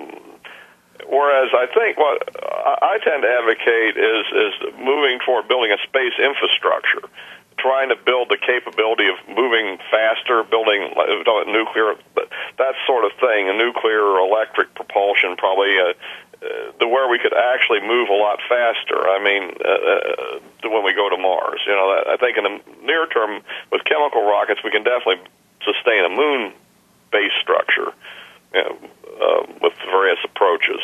whereas I think what I tend to advocate is, is moving toward building a space infrastructure, trying to build the capability of moving faster, building uh, nuclear, that sort of thing, a nuclear or electric propulsion probably, uh, uh, the where we could actually move a lot faster. I mean, uh, uh, when we go to Mars, you know, I think in the near term with chemical rockets, we can definitely sustain a moon-based structure, you know, uh, with various approaches.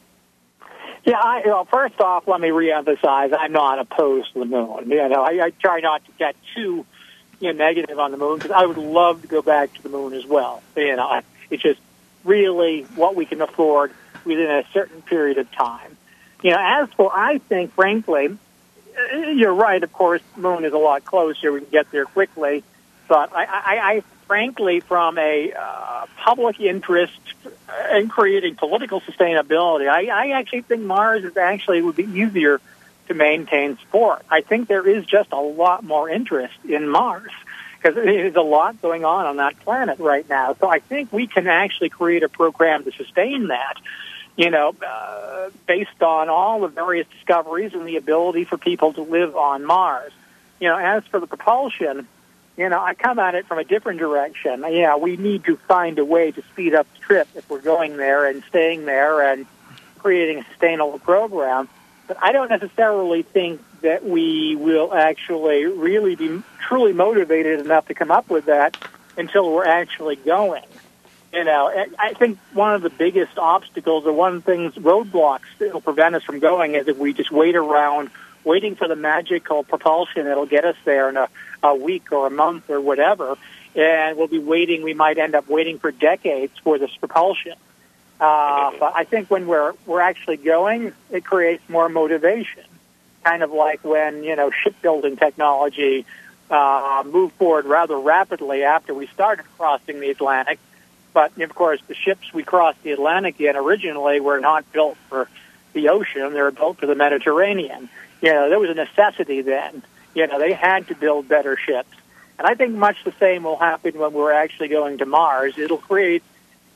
Yeah, I, you know, first off, let me reemphasize, I'm not opposed to the moon. You know, I, I try not to get too, you know, negative on the moon because I would love to go back to the moon as well. You know, it's just really what we can afford within a certain period of time. You know, as for, I think, frankly, you're right, of course, the moon is a lot closer. We can get there quickly. But I, I, I frankly, from a uh, public interest in creating political sustainability, I, I actually think Mars is actually would be easier to maintain sport. I think there is just a lot more interest in Mars because there's a lot going on on that planet right now. So I think we can actually create a program to sustain that, you know, uh, based on all the various discoveries and the ability for people to live on Mars. You know, as for the propulsion, you know, I come at it from a different direction. Yeah, we need to find a way to speed up the trip if we're going there and staying there and creating a sustainable program. But I don't necessarily think that we will actually really be truly motivated enough to come up with that until we're actually going. You know, I think one of the biggest obstacles or one of the things, roadblocks that will prevent us from going is if we just wait around waiting for the magical propulsion that'll get us there in a, a week or a month or whatever, and we'll be waiting. We might end up waiting for decades for this propulsion. Uh, but I think when we're we're actually going, it creates more motivation. Kind of like when, you know, shipbuilding technology uh, moved forward rather rapidly after we started crossing the Atlantic. But, of course, the ships we crossed the Atlantic in originally were not built for the ocean. They were built for the Mediterranean. You know, there was a necessity then. You know, they had to build better ships. And I think much the same will happen when we're actually going to Mars. It'll create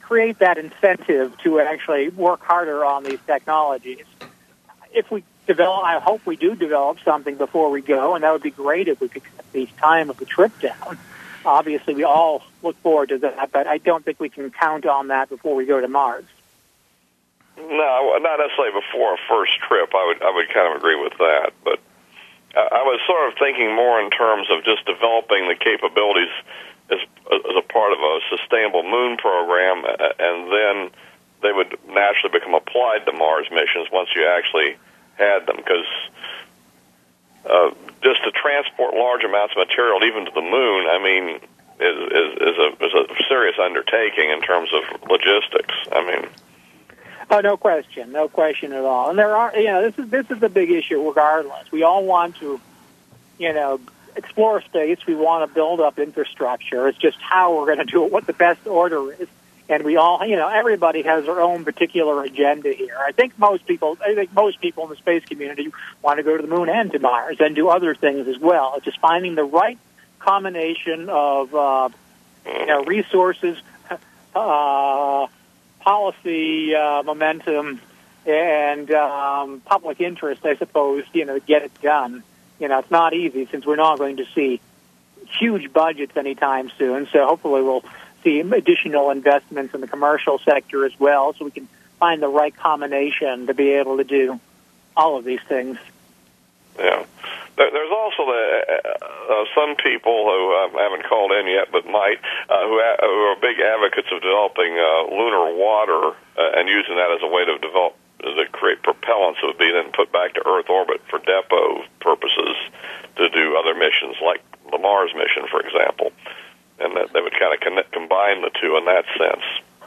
create that incentive to actually work harder on these technologies. If we develop, I hope we do develop something before we go, and that would be great if we could cut the time of the trip down. Obviously, we all look forward to that, but I don't think we can count on that before we go to Mars. No, not necessarily before a first trip. I would I would kind of agree with that, but I was sort of thinking more in terms of just developing the capabilities as, as a part of a sustainable moon program, and then they would naturally become applied to Mars missions once you actually had them, because uh, just to transport large amounts of material even to the moon, I mean, is, is, is, a, is a serious undertaking in terms of logistics. I mean... Oh, no question, no question at all. And there are, you know, this is this is the big issue. Regardless, we all want to, you know, explore space. We want to build up infrastructure. It's just how we're going to do it, what the best order is, and we all, you know, everybody has their own particular agenda here. I think most people, I think most people in the space community want to go to the moon and to Mars and do other things as well. It's just finding the right combination of, uh, you know, resources. Uh, policy uh, momentum and um, public interest, I suppose, you know, to get it done. You know, it's not easy since we're not going to see huge budgets anytime soon, so hopefully we'll see additional investments in the commercial sector as well, so we can find the right combination to be able to do all of these things. Yeah. There's also the, uh, some people who uh, haven't called in yet, but might, uh, who, a- who are big advocates of developing uh, lunar water uh, and using that as a way to develop, to create propellants that would be then put back to Earth orbit for depot purposes to do other missions, like the Mars mission, for example, and that they would kind of connect, combine the two in that sense.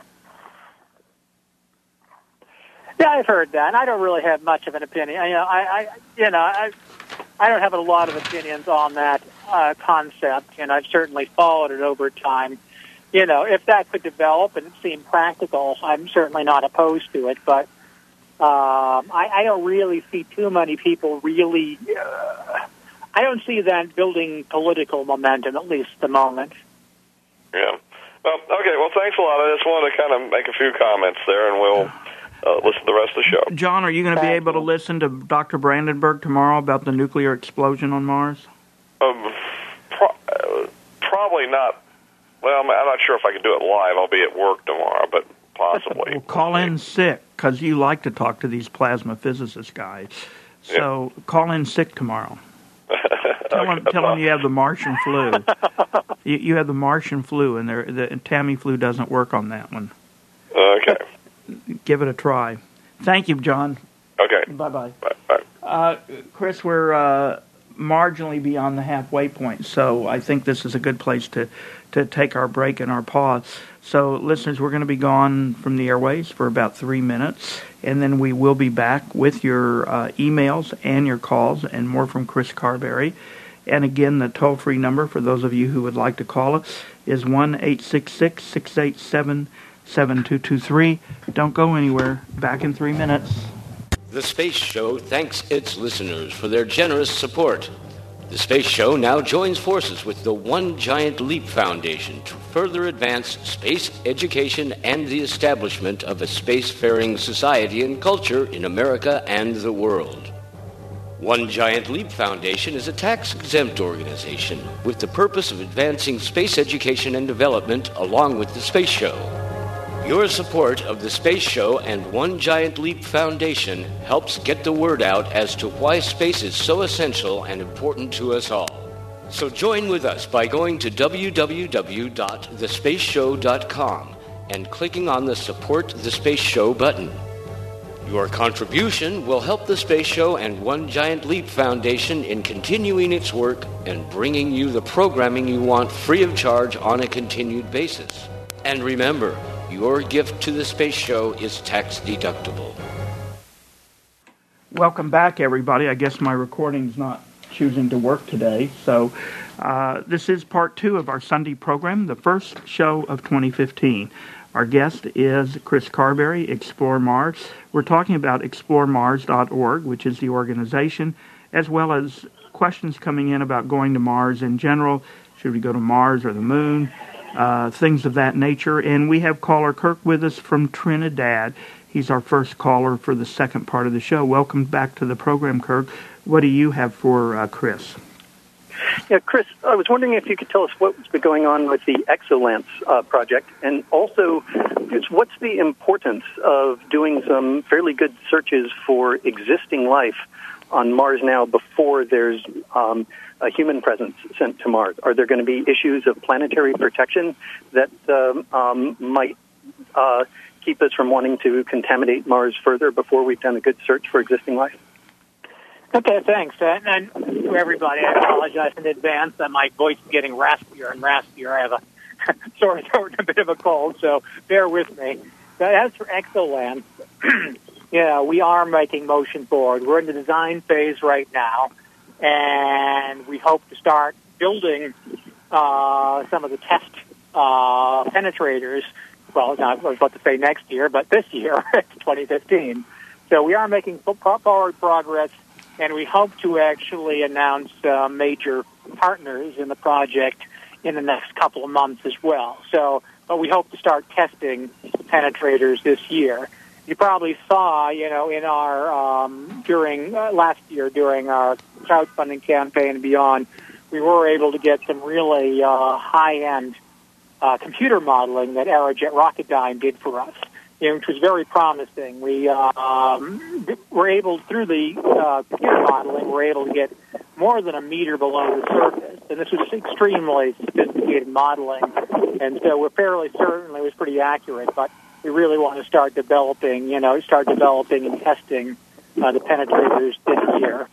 Yeah, I've heard that. And I don't really have much of an opinion. I, you know, I, I you know, I. I don't have a lot of opinions on that uh, concept, and I've certainly followed it over time. You know, if that could develop and it seemed practical, I'm certainly not opposed to it, but um, I, I don't really see too many people really... Uh, I don't see that building political momentum, at least at the moment. Yeah. Well, okay, well, thanks a lot. I just wanted to kind of make a few comments there, and we'll... Uh, listen to the rest of the show. John, are you going to be able to listen to Doctor Brandenburg tomorrow about the nuclear explosion on Mars? Um, pro- uh, probably not. Well, I'm, I'm not sure if I can do it live. I'll be at work tomorrow, but possibly. Well, call in sick, because you like to talk to these plasma physicist guys. So yeah. Call in sick tomorrow. Tell, okay, them, tell them you have the Martian flu. you, you have the Martian flu, and the Tamiflu doesn't work on that one. Okay. Give it a try. Thank you, John. Okay. Bye-bye. Bye. Uh, Chris, we're uh, marginally beyond the halfway point, so I think this is a good place to, to take our break and our pause. So, listeners, we're going to be gone from the airways for about three minutes, and then we will be back with your uh, emails and your calls and more from Chris Carberry. And again, the toll-free number for those of you who would like to call us is one eight six six, six eight seven, seven two two three. Don't go anywhere. Back in three minutes. The Space Show thanks its listeners for their generous support. The Space Show now joins forces with the One Giant Leap Foundation to further advance space education and the establishment of a spacefaring society and culture in America and the world. One Giant Leap Foundation is a tax-exempt organization with the purpose of advancing space education and development along with the Space Show. Your support of the Space Show and One Giant Leap Foundation helps get the word out as to why space is so essential and important to us all. So join with us by going to w w w dot the space show dot com and clicking on the Support the Space Show button. Your contribution will help the Space Show and One Giant Leap Foundation in continuing its work and bringing you the programming you want free of charge on a continued basis. And remember, your gift to the Space Show is tax deductible. Welcome back, everybody. I guess my recording's not choosing to work today. So uh, this is part two of our Sunday program, the first show of twenty fifteen. Our guest is Chris Carberry, Explore Mars. We're talking about explore mars dot org, which is the organization, as well as questions coming in about going to Mars in general. Should we go to Mars or the Moon? uh, things of that nature. And we have caller Kirk with us from Trinidad. He's our first caller for the second part of the show. Welcome back to the program, Kirk. What do you have for uh, Chris? Yeah, Chris, I was wondering if you could tell us what's been going on with the Exolance uh, project, and also just what's the importance of doing some fairly good searches for existing life on Mars now before there's um, a human presence sent to Mars? Are there going to be issues of planetary protection that um, um, might uh, keep us from wanting to contaminate Mars further before we've done a good search for existing life? Okay, thanks. And, and for everybody, I apologize in advance that my voice is getting raspier and raspier. I have a sore throat and a bit of a cold, so bear with me. But as for Exolance, yeah, we are making motion forward. We're in the design phase right now, and we hope to start building uh, some of the test uh, penetrators. Well, not, I was about to say next year, but this year, twenty fifteen. So we are making forward progress, and we hope to actually announce uh, major partners in the project in the next couple of months as well. So, but we hope to start testing penetrators this year. You probably saw, you know, in our um, during uh, last year during our crowdfunding campaign and beyond, we were able to get some really uh, high-end uh, computer modeling that Aerojet Rocketdyne did for us, which was very promising. We uh, um, were able, through the uh, computer modeling, we're able to get more than a meter below the surface. And this was extremely sophisticated modeling. And so we're fairly certain it was pretty accurate. But we really want to start developing, you know, start developing and testing uh, the penetrators this year.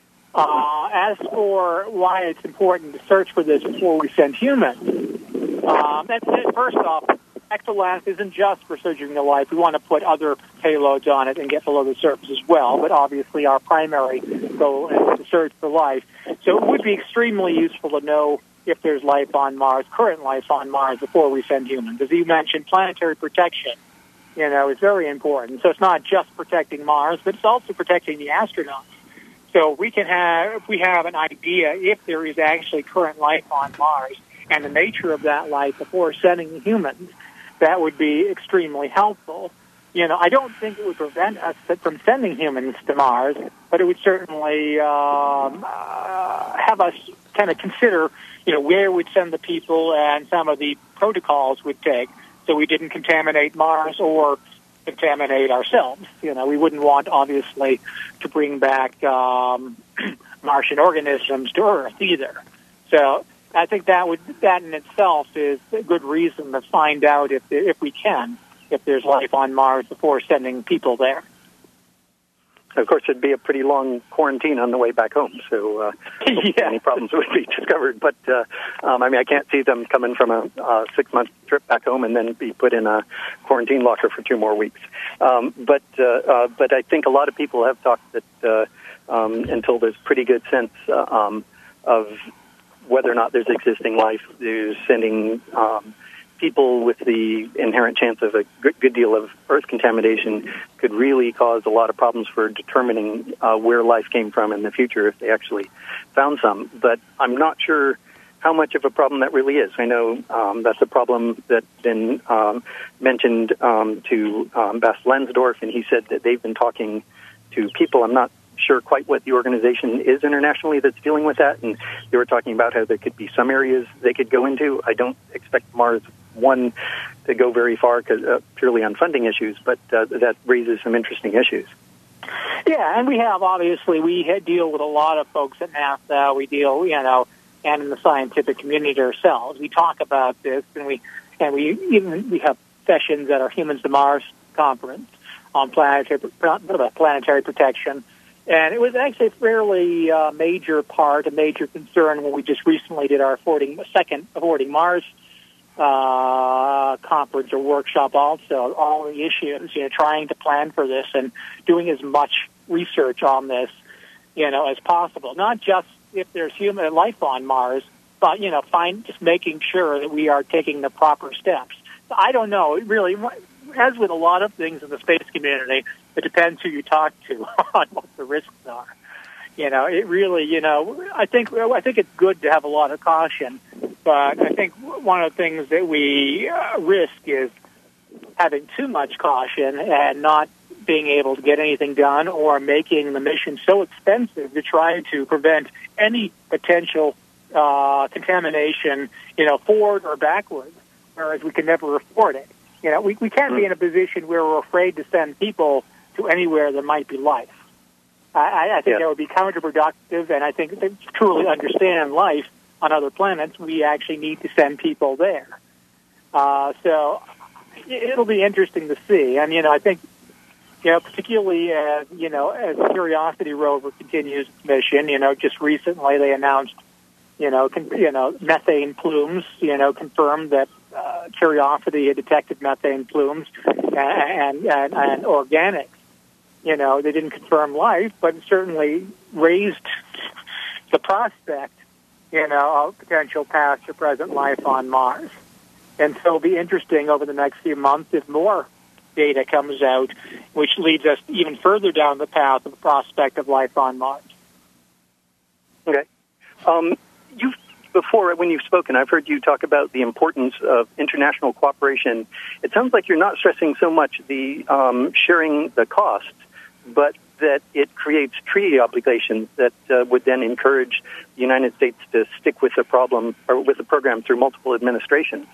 Uh, as for why it's important to search for this before we send humans, um, that's it. First off, Exolance isn't just for searching the life. We want to put other payloads on it and get below the surface as well. But obviously our primary goal is to search for life. So it would be extremely useful to know if there's life on Mars, current life on Mars, before we send humans. As you mentioned, planetary protection, you know, is very important. So it's not just protecting Mars, but it's also protecting the astronauts. So we can have, if we have an idea if there is actually current life on Mars and the nature of that life before sending humans, that would be extremely helpful. You know, I don't think it would prevent us from sending humans to Mars, but it would certainly um, uh, have us kind of consider, you know, where we'd send the people and some of the protocols we'd take so we didn't contaminate Mars or contaminate ourselves. You know, we wouldn't want, obviously, to bring back um, Martian organisms to Earth either. So I think that would that in itself is a good reason to find out if if we can, if there's life on Mars before sending people there. Of course, it'd be a pretty long quarantine on the way back home, so uh, yeah. any problems would be discovered. But, uh, um, I mean, I can't see them coming from a uh, six-month trip back home and then be put in a quarantine locker for two more weeks. Um, but uh, uh, but I think a lot of people have talked that uh, um, until there's pretty good sense uh, um, of whether or not there's existing life, there's sending um, people with the inherent chance of a good, good deal of Earth contamination could really cause a lot of problems for determining uh, where life came from in the future if they actually found some. But I'm not sure how much of a problem that really is. I know um, that's a problem that's been um, mentioned um, to um, Bas Lensdorf, and he said that they've been talking to people. I'm not sure quite what the organization is internationally that's dealing with that, and they were talking about how there could be some areas they could go into. I don't expect Mars one to go very far because uh, purely on funding issues, but uh, that raises some interesting issues. Yeah, and we have, obviously, we deal with a lot of folks at NASA. We deal, you know, and in the scientific community ourselves. We talk about this, and we and we even we have sessions at our Humans to Mars conference on planetary planetary protection. And it was actually a fairly uh, major part, a major concern when we just recently did our Affording, second Affording Mars uh, conference or workshop also, all the issues, you know, trying to plan for this and doing as much research on this, you know, as possible. Not just if there's human life on Mars, but, you know, find just making sure that we are taking the proper steps. So I don't know, it really, as with a lot of things in the space community, it depends who you talk to on what the risks are. You know, it really, you know, I think I think it's good to have a lot of caution, But I think one of the things that we uh, risk is having too much caution and not being able to get anything done, or making the mission so expensive to try to prevent any potential uh, contamination, you know, forward or backward, whereas we can never afford it. You know, we, we can't be in a position where we're afraid to send people to anywhere there might be life. I, I think yeah. that would be counterproductive, and I think to truly understand life on other planets, we actually need to send people there. Uh, so it'll be interesting to see. And, you know, I think, you know, particularly as, you know, as the Curiosity rover continues its mission, you know, just recently they announced, you know, con- you know, methane plumes, you know, confirmed that uh, Curiosity had detected methane plumes and, and, and, and organics. You know, they didn't confirm life, but certainly raised the prospect, you know, of potential past or present life on Mars. And so it'll be interesting over the next few months if more data comes out, which leads us even further down the path of the prospect of life on Mars. Okay. Um, you've, before, when you've spoken, I've heard you talk about the importance of international cooperation. It sounds like you're not stressing so much the um, sharing the costs, but that it creates treaty obligations that uh, would then encourage the United States to stick with the problem or with the program through multiple administrations.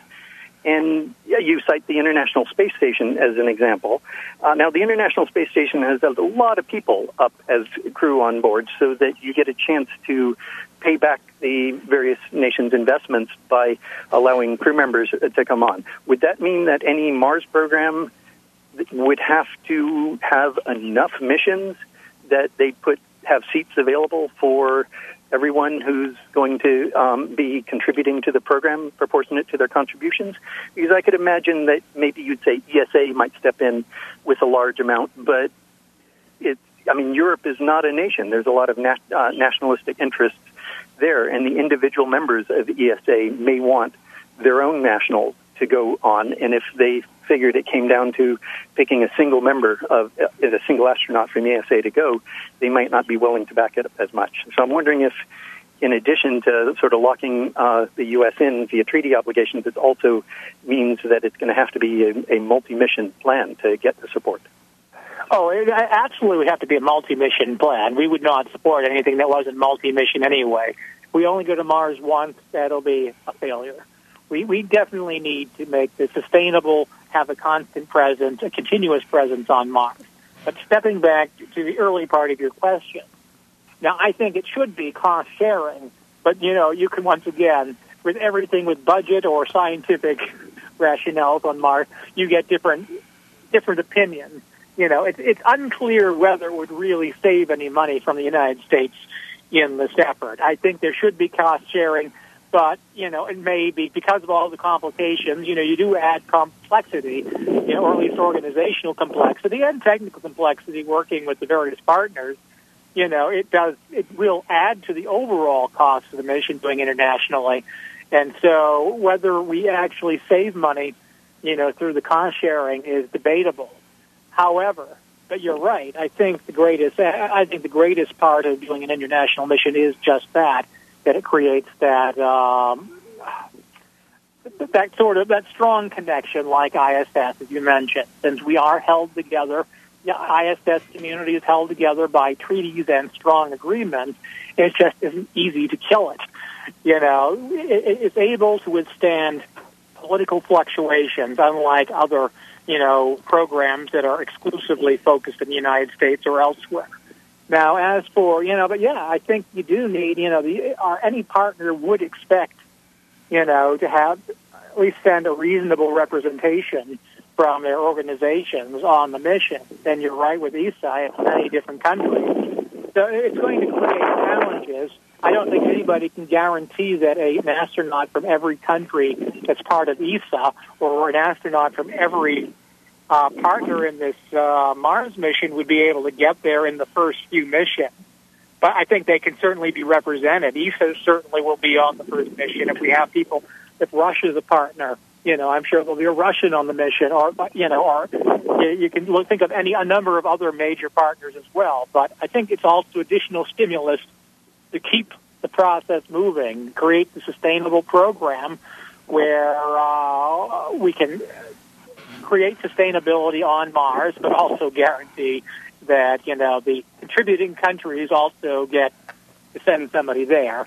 And yeah, you cite the International Space Station as an example. Uh, now, the International Space Station has a lot of people up as crew on board, so that you get a chance to pay back the various nations' investments by allowing crew members to come on. Would that mean that any Mars program would have to have enough missions that they put have seats available for everyone who's going to um, be contributing to the program proportionate to their contributions? Because I could imagine that maybe you'd say E S A might step in with a large amount, but it's, I mean, Europe is not a nation. There's a lot of nat- uh, nationalistic interests there, and the individual members of E S A may want their own nationals to go on, and if they figured it came down to picking a single member of uh, a single astronaut from E S A to go, they might not be willing to back it up as much. So I'm wondering if, in addition to sort of locking uh, the U S in via treaty obligations, it also means that it's going to have to be a, a multi-mission plan to get the support. Oh, it absolutely would have to be a multi-mission plan. We would not support anything that wasn't multi-mission anyway. We only go to Mars once, that'll be a failure. We we definitely need to make this sustainable, have a constant presence, a continuous presence on Mars. But stepping back to the early part of your question, now I think it should be cost sharing, but you know, you can once again, with everything with budget or scientific rationales on Mars, you get different different opinions. You know, it's it's unclear whether it would really save any money from the United States in this effort. I think there should be cost sharing. But, you know, it may be because of all the complications, you know, you do add complexity, you know, or at least organizational complexity and technical complexity working with the various partners. You know, it does, it will add to the overall cost of the mission doing internationally. And so whether we actually save money, you know, through the cost sharing is debatable. However, but you're right. I think the greatest, I think the greatest part of doing an international mission is just that. That it creates that um, that sort of that strong connection, like I S S, as you mentioned. Since we are held together, the I S S community is held together by treaties and strong agreements. It just isn't easy to kill it. You know, it, it's able to withstand political fluctuations, unlike other, you know, programs that are exclusively focused in the United States or elsewhere. Now, as for, you know, but yeah, I think you do need, you know, the, uh, any partner would expect, you know, to have at least send a reasonable representation from their organizations on the mission. And you're right with E S A, it's many different countries. So it's going to create challenges. I don't think anybody can guarantee that a, an astronaut from every country that's part of E S A or an astronaut from every Uh, partner in this uh, Mars mission would be able to get there in the first few missions. But I think they can certainly be represented. E S A certainly will be on the first mission. If we have people, if Russia's a partner, you know, I'm sure there'll be a Russian on the mission, or, you know, or you can look, think of any a number of other major partners as well. But I think it's also additional stimulus to keep the process moving, create a sustainable program where uh, we can create sustainability on Mars, but also guarantee that, you know, the contributing countries also get to send somebody there.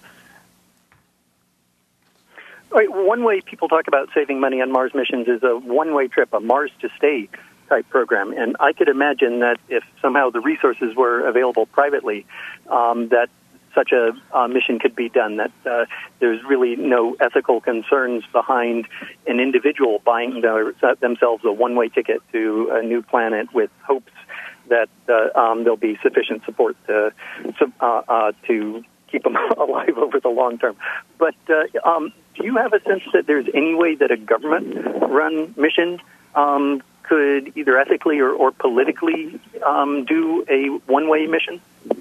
All right, one way people talk about saving money on Mars missions is a one-way trip, a Mars-to-stay type program. And I could imagine that if somehow the resources were available privately, um, that such a uh, mission could be done, that uh, there's really no ethical concerns behind an individual buying their, themselves a one-way ticket to a new planet with hopes that uh, um, there'll be sufficient support to, uh, uh, to keep them alive over the long term. But uh, um, do you have a sense that there's any way that a government-run mission um, could either ethically or, or politically um, do a one-way mission?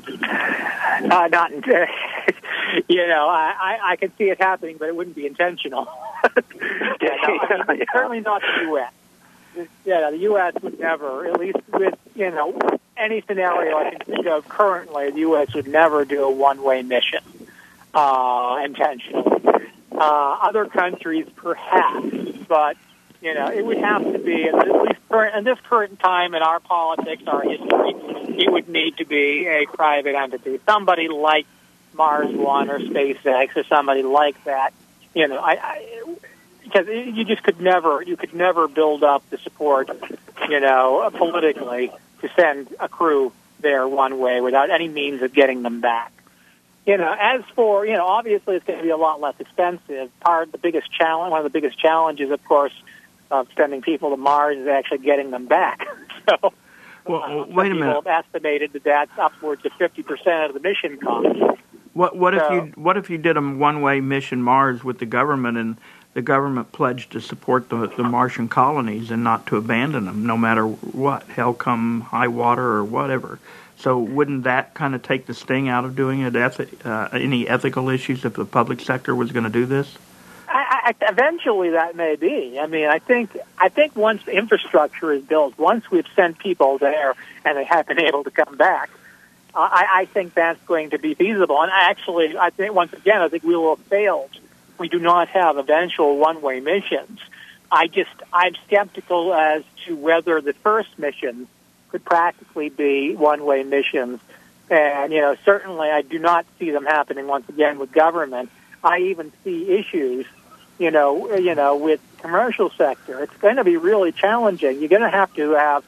Uh, not, you know, I, I, I could see it happening, but it wouldn't be intentional. yeah, no, I mean, certainly not the U S Yeah, the U S would never, at least with, you know, any scenario I can think of currently, the U S would never do a one-way mission uh, intentionally. Uh, other countries, perhaps, but, you know, it would have to be, at least current, in this current time in our politics, our history, it would need to be a private entity. Somebody like Mars One or SpaceX or somebody like that, you know, I, I because you just could never, you could never build up the support, you know, politically to send a crew there one way without any means of getting them back. You know, as for, you know, obviously it's going to be a lot less expensive. Part the biggest challenge, one of the biggest challenges, of course, of sending people to Mars is actually getting them back. So, well, uh, wait a minute. People have estimated that that's upwards of fifty percent of the mission cost. What what so, if you what if you did a one-way mission Mars with the government and the government pledged to support the, the Martian colonies and not to abandon them, no matter what, hell come high water or whatever? So wouldn't that kind of take the sting out of doing it? Ethi- uh, any ethical issues if the public sector was going to do this? I, I, eventually, that may be. I mean, I think I think once the infrastructure is built, once we've sent people there and they have been able to come back, uh, I, I think that's going to be feasible. And actually, I think once again, I think we will have failed. We do not have eventual one-way missions. I just I'm skeptical as to whether the first missions could practically be one-way missions. And, you know, certainly I do not see them happening once again with government. I even see issues, you know, you know, with commercial sector. It's going to be really challenging. You're going to have to have,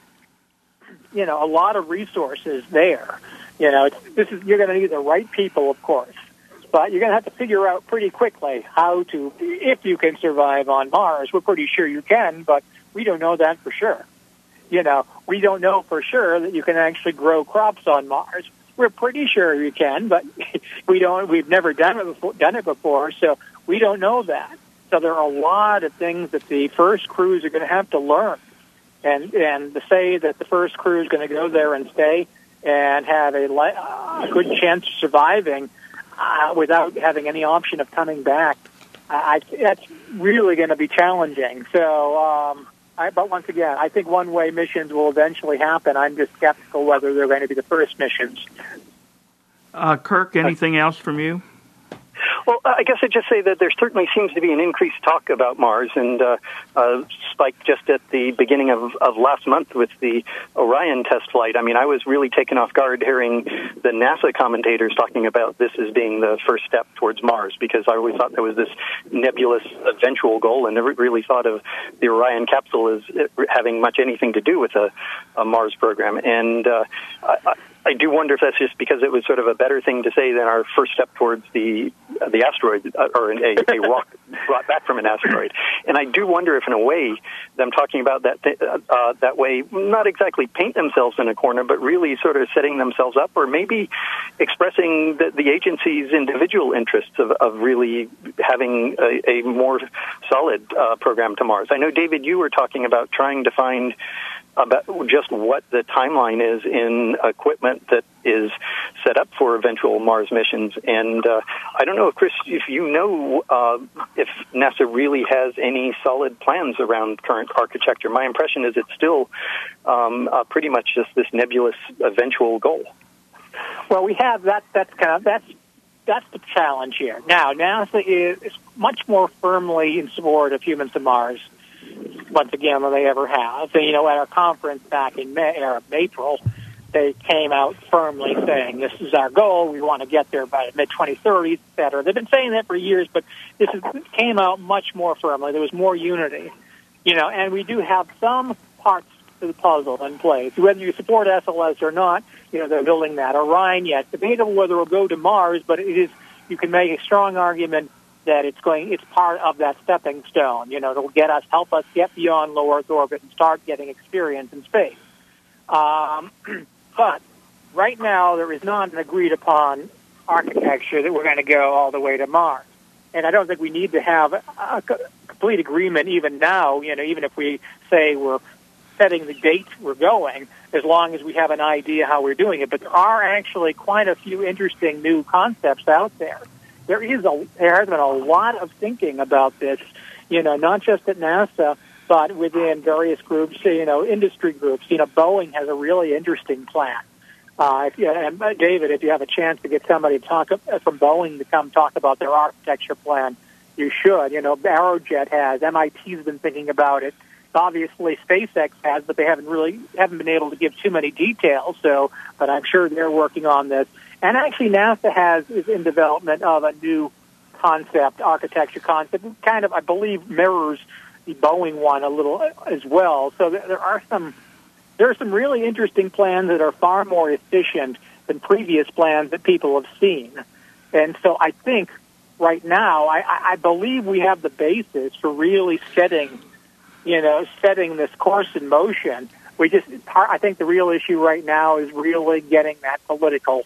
you know, a lot of resources there. You know, it's, this is you're going to need the right people, of course, but you're going to have to figure out pretty quickly how to, if you can survive on Mars. We're pretty sure you can, but we don't know that for sure. You know, we don't know for sure that you can actually grow crops on Mars. We're pretty sure you can, but we don't. We've never done it before, done it before, so we don't know that. So there are a lot of things that the first crews are going to have to learn, and and to say that the first crew is going to go there and stay and have a, a good chance of surviving uh, without having any option of coming back, I, that's really going to be challenging. So. Um, I, but once again, I think one-way missions will eventually happen. I'm just skeptical whether they're going to be the first missions. Uh, Kirk, anything else from you? Well, I guess I'd just say that there certainly seems to be an increased talk about Mars, and uh, uh, spiked just at the beginning of, of last month with the Orion test flight. I mean, I was really taken off guard hearing the NASA commentators talking about this as being the first step towards Mars, because I always thought there was this nebulous eventual goal, and never really thought of the Orion capsule as having much anything to do with a, a Mars program. And uh, I, I do wonder if that's just because it was sort of a better thing to say than our first step towards the uh, the asteroid, uh, or a, a rock brought back from an asteroid. And I do wonder if, in a way, them talking about that th- uh, that way, not exactly paint themselves in a corner, but really sort of setting themselves up, or maybe expressing the, the agency's individual interests of, of really having a, a more solid uh, program to Mars. I know, David, you were talking about trying to find about just what the timeline is in equipment that is set up for eventual Mars missions. And uh, I don't know, if Chris, if you know uh, if NASA really has any solid plans around current architecture. My impression is it's still um, uh, pretty much just this nebulous eventual goal. Well, we have that. That's kind of that's that's the challenge here. Now, NASA is, is much more firmly in support of humans to Mars, once again, than they ever have. So, you know, at our conference back in May, or April, they came out firmly saying, this is our goal, we want to get there by the mid twenty thirties, et cetera. They've been saying that for years, but this is, came out much more firmly. There was more unity. You know, and we do have some parts to the puzzle in place. Whether you support S L S or not, you know, they're building that. Orion, yet debatable whether it'll go to Mars, but it is, you can make a strong argument that it's going, it's part of that stepping stone. You know, it'll get us, help us get beyond low Earth orbit and start getting experience in space. Um, but right now, there is not an agreed upon architecture that we're going to go all the way to Mars. And I don't think we need to have a complete agreement even now, you know, even if we say we're setting the date we're going, as long as we have an idea how we're doing it. But there are actually quite a few interesting new concepts out there. There is a, there has been a lot of thinking about this, you know, not just at NASA, but within various groups, you know, industry groups. You know, Boeing has a really interesting plan. Uh, if you, and David, if you have a chance to get somebody to talk from Boeing to come talk about their architecture plan, you should. You know, Aerojet has, M I T's been thinking about it. Obviously, SpaceX has, but they haven't really haven't been able to give too many details. So, but I'm sure they're working on this. And actually, NASA has is in development of a new concept, architecture concept, kind of, I believe, mirrors the Boeing one a little as well. So there are some there are some really interesting plans that are far more efficient than previous plans that people have seen. And so I think right now, I, I believe we have the basis for really setting, you know, setting this course in motion. We just, I think the real issue right now is really getting that political,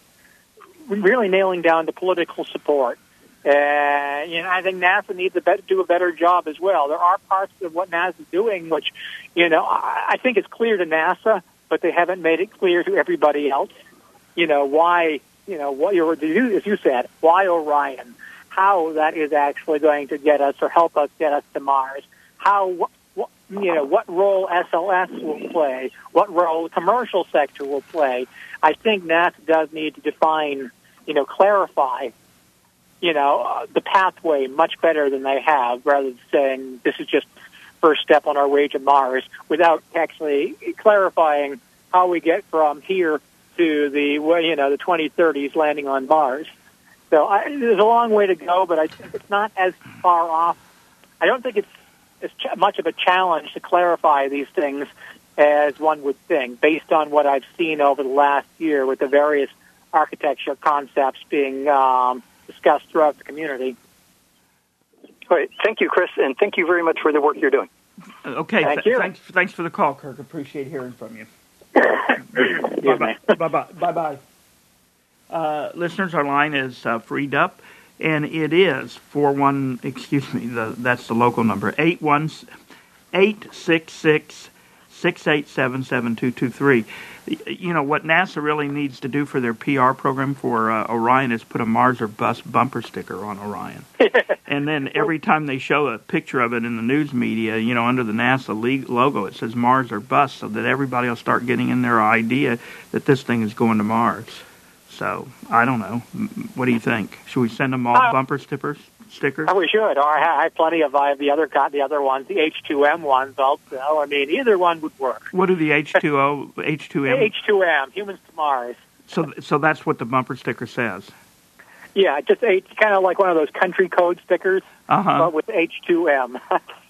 really nailing down the political support. And, you know, I think NASA needs to be- do a better job as well. There are parts of what NASA is doing which, you know, I, I think it's clear to NASA, but they haven't made it clear to everybody else. You know, why, you know, what you're, as you said, why Orion? How that is actually going to get us or help us get us to Mars? How, what, what, you know, what role S L S will play? What role the commercial sector will play? I think NASA does need to define, you know, clarify, you know, uh, the pathway much better than they have, rather than saying this is just first step on our way to Mars, without actually clarifying how we get from here to the, well, you know, the twenty thirties landing on Mars. So I, there's a long way to go, but I think it's not as far off. I don't think it's as ch- much of a challenge to clarify these things as one would think, based on what I've seen over the last year with the various architecture concepts being um, discussed throughout the community. All right. Thank you, Chris, and thank you very much for the work you're doing. Okay. Thank th- you. Thanks, thanks for the call, Kirk. Appreciate hearing from you. Bye-bye. Bye-bye. Bye-bye. Uh, listeners, our line is uh, freed up, and it is four one. Excuse me, the, that's the local number eight one eight six six six eight seven seven two two three. You know what NASA really needs to do for their P R program for uh, Orion is put a Mars or Bust bumper sticker on Orion, and then every time they show a picture of it in the news media, you know, under the NASA logo, it says Mars or Bust, so that everybody will start getting in their idea that this thing is going to Mars. So, I don't know. What do you think? Should we send them all uh, bumper stickers? Stickers? Oh, we should. Or I have plenty of uh, the other the other ones, the H two M ones also. I mean, either one would work. What are the H two O, H two M? H two M, Humans to Mars. So, so that's what the bumper sticker says. Yeah, just H, kind of like one of those country code stickers, uh-huh. but with H two M.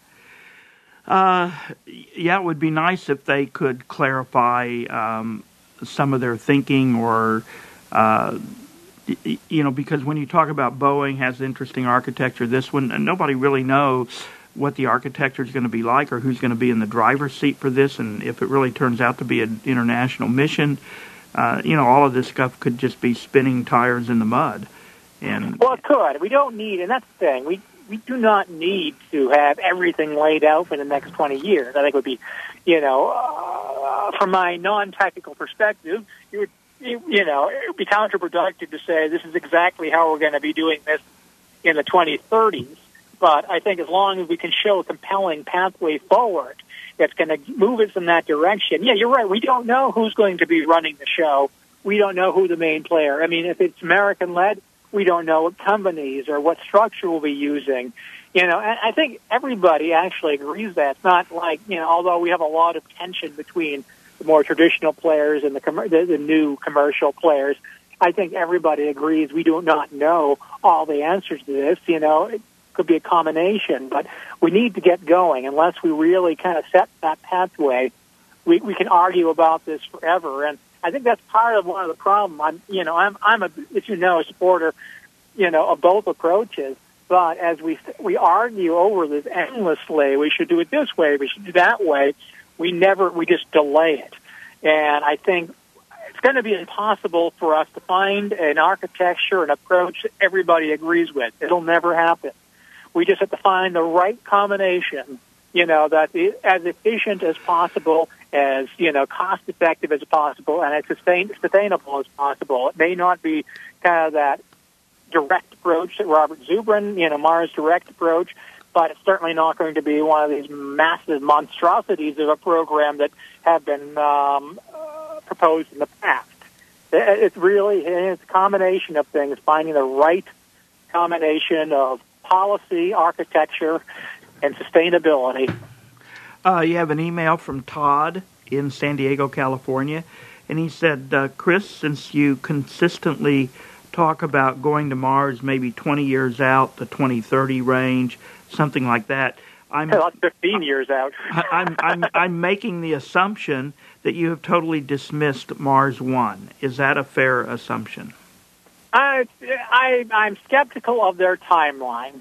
uh, yeah, it would be nice if they could clarify um, some of their thinking, or. Uh, you know, because when you talk about Boeing has interesting architecture, this one, and nobody really knows what the architecture is going to be like or who's going to be in the driver's seat for this, and if it really turns out to be an international mission, uh, you know, all of this stuff could just be spinning tires in the mud. And well, it could. We don't need, and that's the thing, we we do not need to have everything laid out for the next twenty years. I think it would be, you know, uh, from my non-technical perspective, it would You know, it would be counterproductive to say this is exactly how we're going to be doing this in the twenty thirties. But I think as long as we can show a compelling pathway forward that's going to move us in that direction. Yeah, you're right. We don't know who's going to be running the show. We don't know who the main player. I mean, if it's American-led, We don't know what companies or what structure we'll be using. You know, and I think everybody actually agrees that. It's not like, you know, although we have a lot of tension between the more traditional players and the, com- the, the new commercial players, I think everybody agrees we do not know all the answers to this. You know, it could be a combination, but we need to get going. Unless we really kind of set that pathway, we, we can argue about this forever. And I think that's part of one of the problem. I'm, you know, I'm, I'm a, as you know, a supporter, you know, of both approaches. But as we we argue over this endlessly, we should do it this way, we should do that way. We never, we just delay it. And I think it's going to be impossible for us to find an architecture, an approach that everybody agrees with. It'll never happen. We just have to find the right combination, you know, that is as efficient as possible, as, you know, cost-effective as possible, and as sustain, sustainable as possible. It may not be kind of that direct approach that Robert Zubrin, you know, Mars direct approach, but it's certainly not going to be one of these massive monstrosities of a program that have been um, uh, proposed in the past. It's really it's a combination of things, finding the right combination of policy, architecture, and sustainability. Uh, you have an email from Todd in San Diego, California, and he said, uh, Chris, since you consistently talk about going to Mars maybe twenty years out, the twenty thirty range, something like that. I'm hey, that's fifteen years out. I'm I'm I'm making the assumption that you have totally dismissed Mars One. Is that a fair assumption? I, I I'm skeptical of their timeline.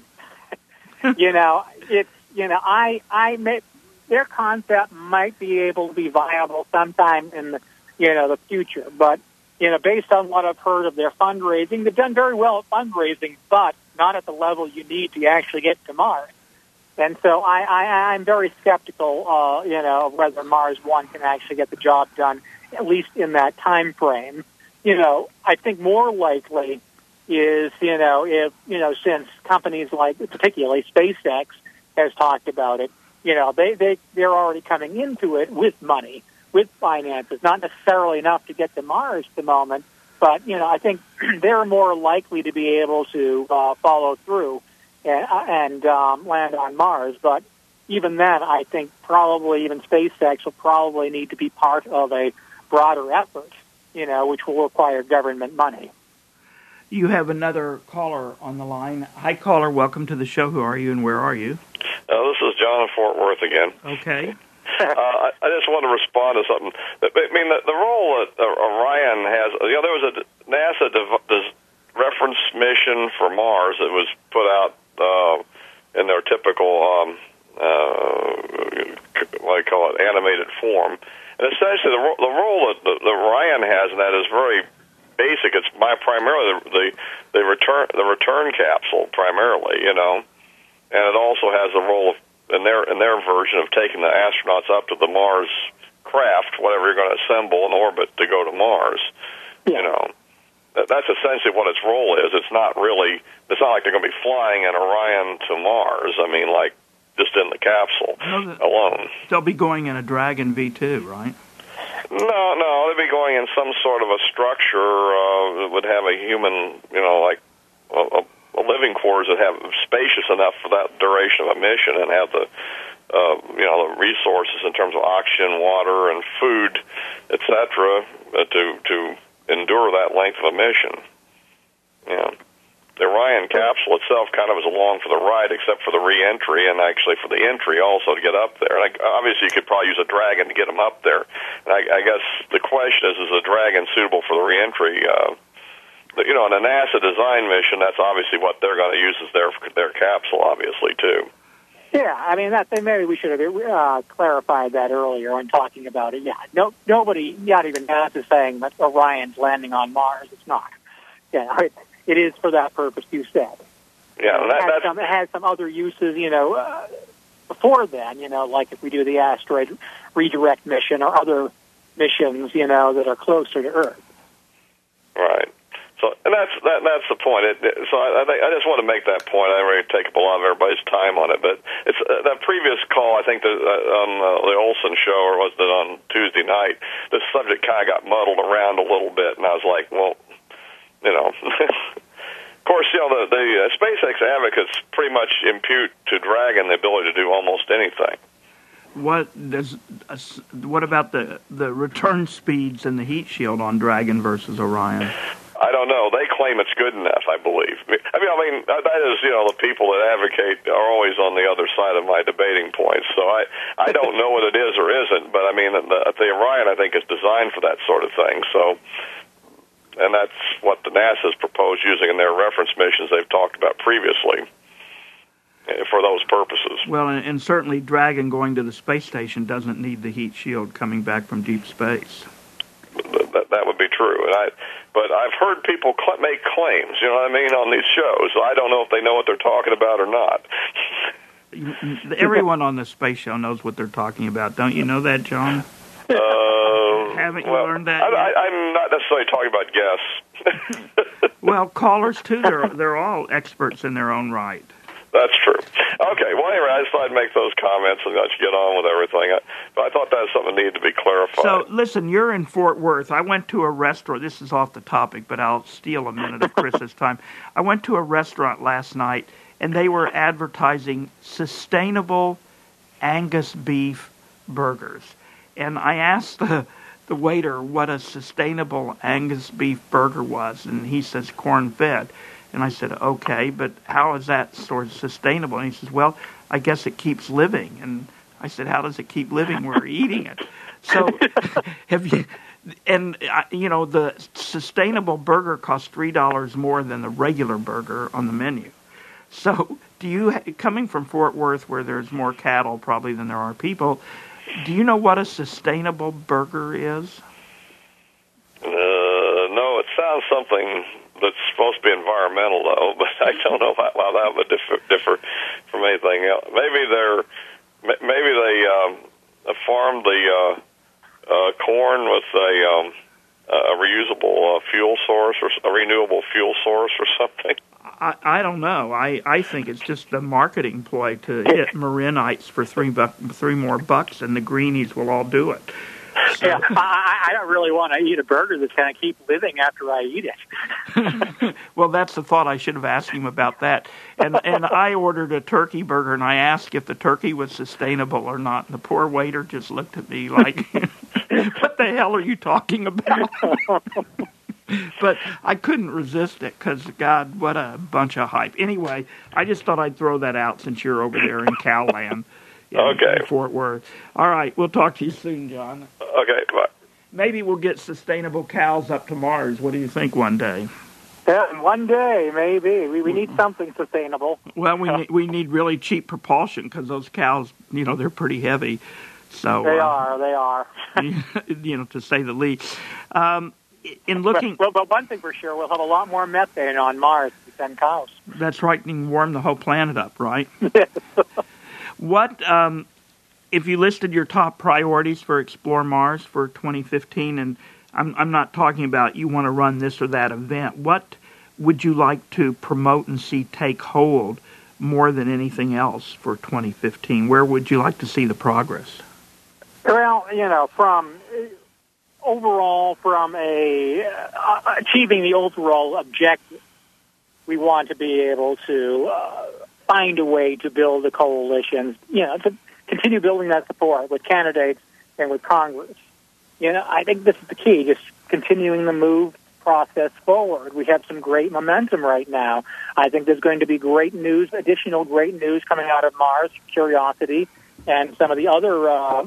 you know, it's you know I I may, their concept might be able to be viable sometime in the you know the future, but you know, based on what I've heard of their fundraising, they've done very well at fundraising, but not at the level you need to actually get to Mars. And so I, I, I'm very skeptical, uh, you know, of whether Mars One can actually get the job done, at least in that time frame. You know, I think more likely is, you know, if, you know, since companies like, particularly SpaceX has talked about it, you know, they, they, they're already coming into it with money, with finances, not necessarily enough to get to Mars at the moment, but, you know, I think they're more likely to be able to uh, follow through and, uh, and um, land on Mars. But even then, I think probably even SpaceX will probably need to be part of a broader effort, you know, which will require government money. You have another caller on the line. Hi, caller. Welcome to the show. Who are you and where are you? Uh, this is John in Fort Worth again. Okay. uh, I, I just want to respond to something. I mean, the, the role that uh, Orion has, you know, there was a NASA dev- des- reference mission for Mars that was put out uh, in their typical, um, uh, what do you call it, animated form. And essentially, the, ro- the role that, that Orion has in that is very basic. It's my primarily the, the the return the return capsule primarily, you know, and it also has the role of in their in their version of taking the astronauts up to the Mars craft, whatever you're going to assemble in orbit to go to Mars. Yeah. You know, that, that's essentially what its role is. It's not really. It's not like they're going to be flying an Orion to Mars. I mean, like just in the capsule no, the, alone. They'll be going in a Dragon V two, right? No, no, they'd be going in some sort of a structure uh, that would have a human, you know, like a, a living quarters that have spacious enough for that duration of a mission and have the, uh, you know, the resources in terms of oxygen, water, and food, et cetera, uh, to to endure that length of a mission. Yeah. The Orion capsule itself kind of is along for the ride, except for the re-entry and actually for the entry also to get up there. And I, obviously, you could probably use a Dragon to get them up there. And I, I guess the question is, is a Dragon suitable for the re-entry? Uh, you know, in a NASA design mission, that's obviously what they're going to use as their their capsule, obviously, too. Yeah, I mean, that maybe we should have uh, clarified that earlier when talking about it. Yeah, no, nobody, not even NASA, is saying that Orion's landing on Mars. It's not. Yeah, it, it is for that purpose you said. Yeah, and that, it, has that's... some, it has some other uses, you know, uh, before then, you know, like if we do the asteroid redirect mission or other missions, you know, that are closer to Earth. Right. So, and that's that, that's the point. It, it, so I, I, think, I just want to make that point. I don't really take up a lot of everybody's time on it, but it's uh, that previous call. I think the, uh, on uh, the Olson show, or was it on Tuesday night? The subject kind of got muddled around a little bit, and I was like, well, you know, course, you know, the, the uh, SpaceX advocates pretty much impute to Dragon the ability to do almost anything. What does? Uh, what about the the return speeds and the heat shield on Dragon versus Orion? I don't know. They claim it's good enough, I believe. I mean, I mean, that is, you know, the people that advocate are always on the other side of my debating points. So I, I don't know what it is or isn't, but I mean, the, the Orion, I think, is designed for that sort of thing. So, and that's what the NASA's proposed using in their reference missions they've talked about previously for those purposes. Well, and, and certainly Dragon going to the space station doesn't need the heat shield coming back from deep space. That, that would be true, and I. But I've heard people cl- make claims, you know what I mean, on these shows. So I don't know if they know what they're talking about or not. Everyone on the space show knows what they're talking about. Don't you know that, John? Uh, Haven't you well, learned that I, yet? I, I'm not necessarily talking about guests. Well, callers, too, they're, they're all experts in their own right. That's true. Okay, well, anyway, I just thought I'd make those comments and let you get on with everything. I, but I thought that was something that needed to be clarified. So, listen, you're in Fort Worth. I went to a restaurant. This is off the topic, but I'll steal a minute of Chris's time. I went to a restaurant last night, and they were advertising sustainable Angus beef burgers. And I asked the, the waiter what a sustainable Angus beef burger was, and he says corn-fed. And I said, okay, but how is that sort of sustainable? And he says, well, I guess it keeps living. And I said, how does it keep living? We're eating it. So have you, and, uh, you know, the sustainable burger costs three dollars more than the regular burger on the menu. So do you, coming from Fort Worth where there's more cattle probably than there are people, do you know what a sustainable burger is? Uh, no, it sounds something that's supposed to be environmental, though, but I don't know how, how that would differ, differ from anything else. Maybe they're, maybe they um, farmed the uh, uh, corn with a, um, a reusable uh, fuel source or a renewable fuel source or something. I, I don't know. I, I think it's just a marketing ploy to hit Marinites for three buck, three more bucks, and the greenies will all do it. So. Yeah, I, I don't really want to eat a burger that's going to keep living after I eat it. Well, that's the thought. I should have asked him about that. And and I ordered a turkey burger, and I asked if the turkey was sustainable or not. And the poor waiter just looked at me like, what the hell are you talking about? But I couldn't resist it because, God, what a bunch of hype. Anyway, I just thought I'd throw that out since you're over there in Cowland. In, okay. in Fort Worth. All right, we'll talk to you soon, John. Okay, bye. Maybe we'll get sustainable cows up to Mars. What do you think one day? Yeah, one day, maybe. We, we need something sustainable. Well, we need, we need really cheap propulsion because those cows, you know, they're pretty heavy. So They uh, are, they are. you know, to say the least. Um, in looking... Well, but one thing for sure, we'll have a lot more methane on Mars than cows. That's right, you can warm the whole planet up, right? What, um, if you listed your top priorities for Explore Mars for twenty fifteen, and I'm, I'm not talking about you want to run this or that event, what would you like to promote and see take hold more than anything else for twenty fifteen? Where would you like to see the progress? Well, you know, from overall, from a uh, achieving the overall objective, we want to be able to uh, find a way to build a coalition, you know, to continue building that support with candidates and with Congress. You know, I think this is the key, just continuing the move process forward. We have some great momentum right now. I think there's going to be great news, additional great news coming out of Mars, Curiosity, and some of the other uh,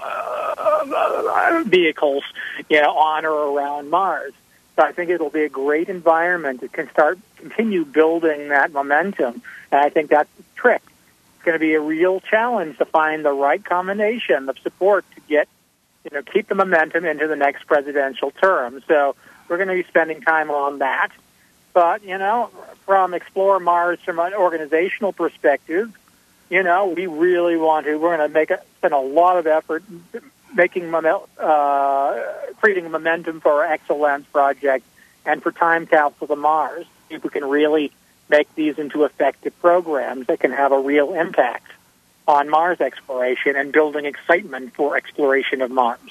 uh, vehicles, you know, on or around Mars. So I think it'll be a great environment that can start, continue building that momentum. And I think that's the trick. It's going to be a real challenge to find the right combination of support to get, you know, keep the momentum into the next presidential term. So we're going to be spending time on that. But, you know, from Explore Mars, from an organizational perspective, you know, we really want to, we're going to make a, spend a lot of effort making, uh, creating momentum for our Excellence project and for Time Capsule to Mars. If we can really make these into effective programs that can have a real impact on Mars exploration and building excitement for exploration of Mars.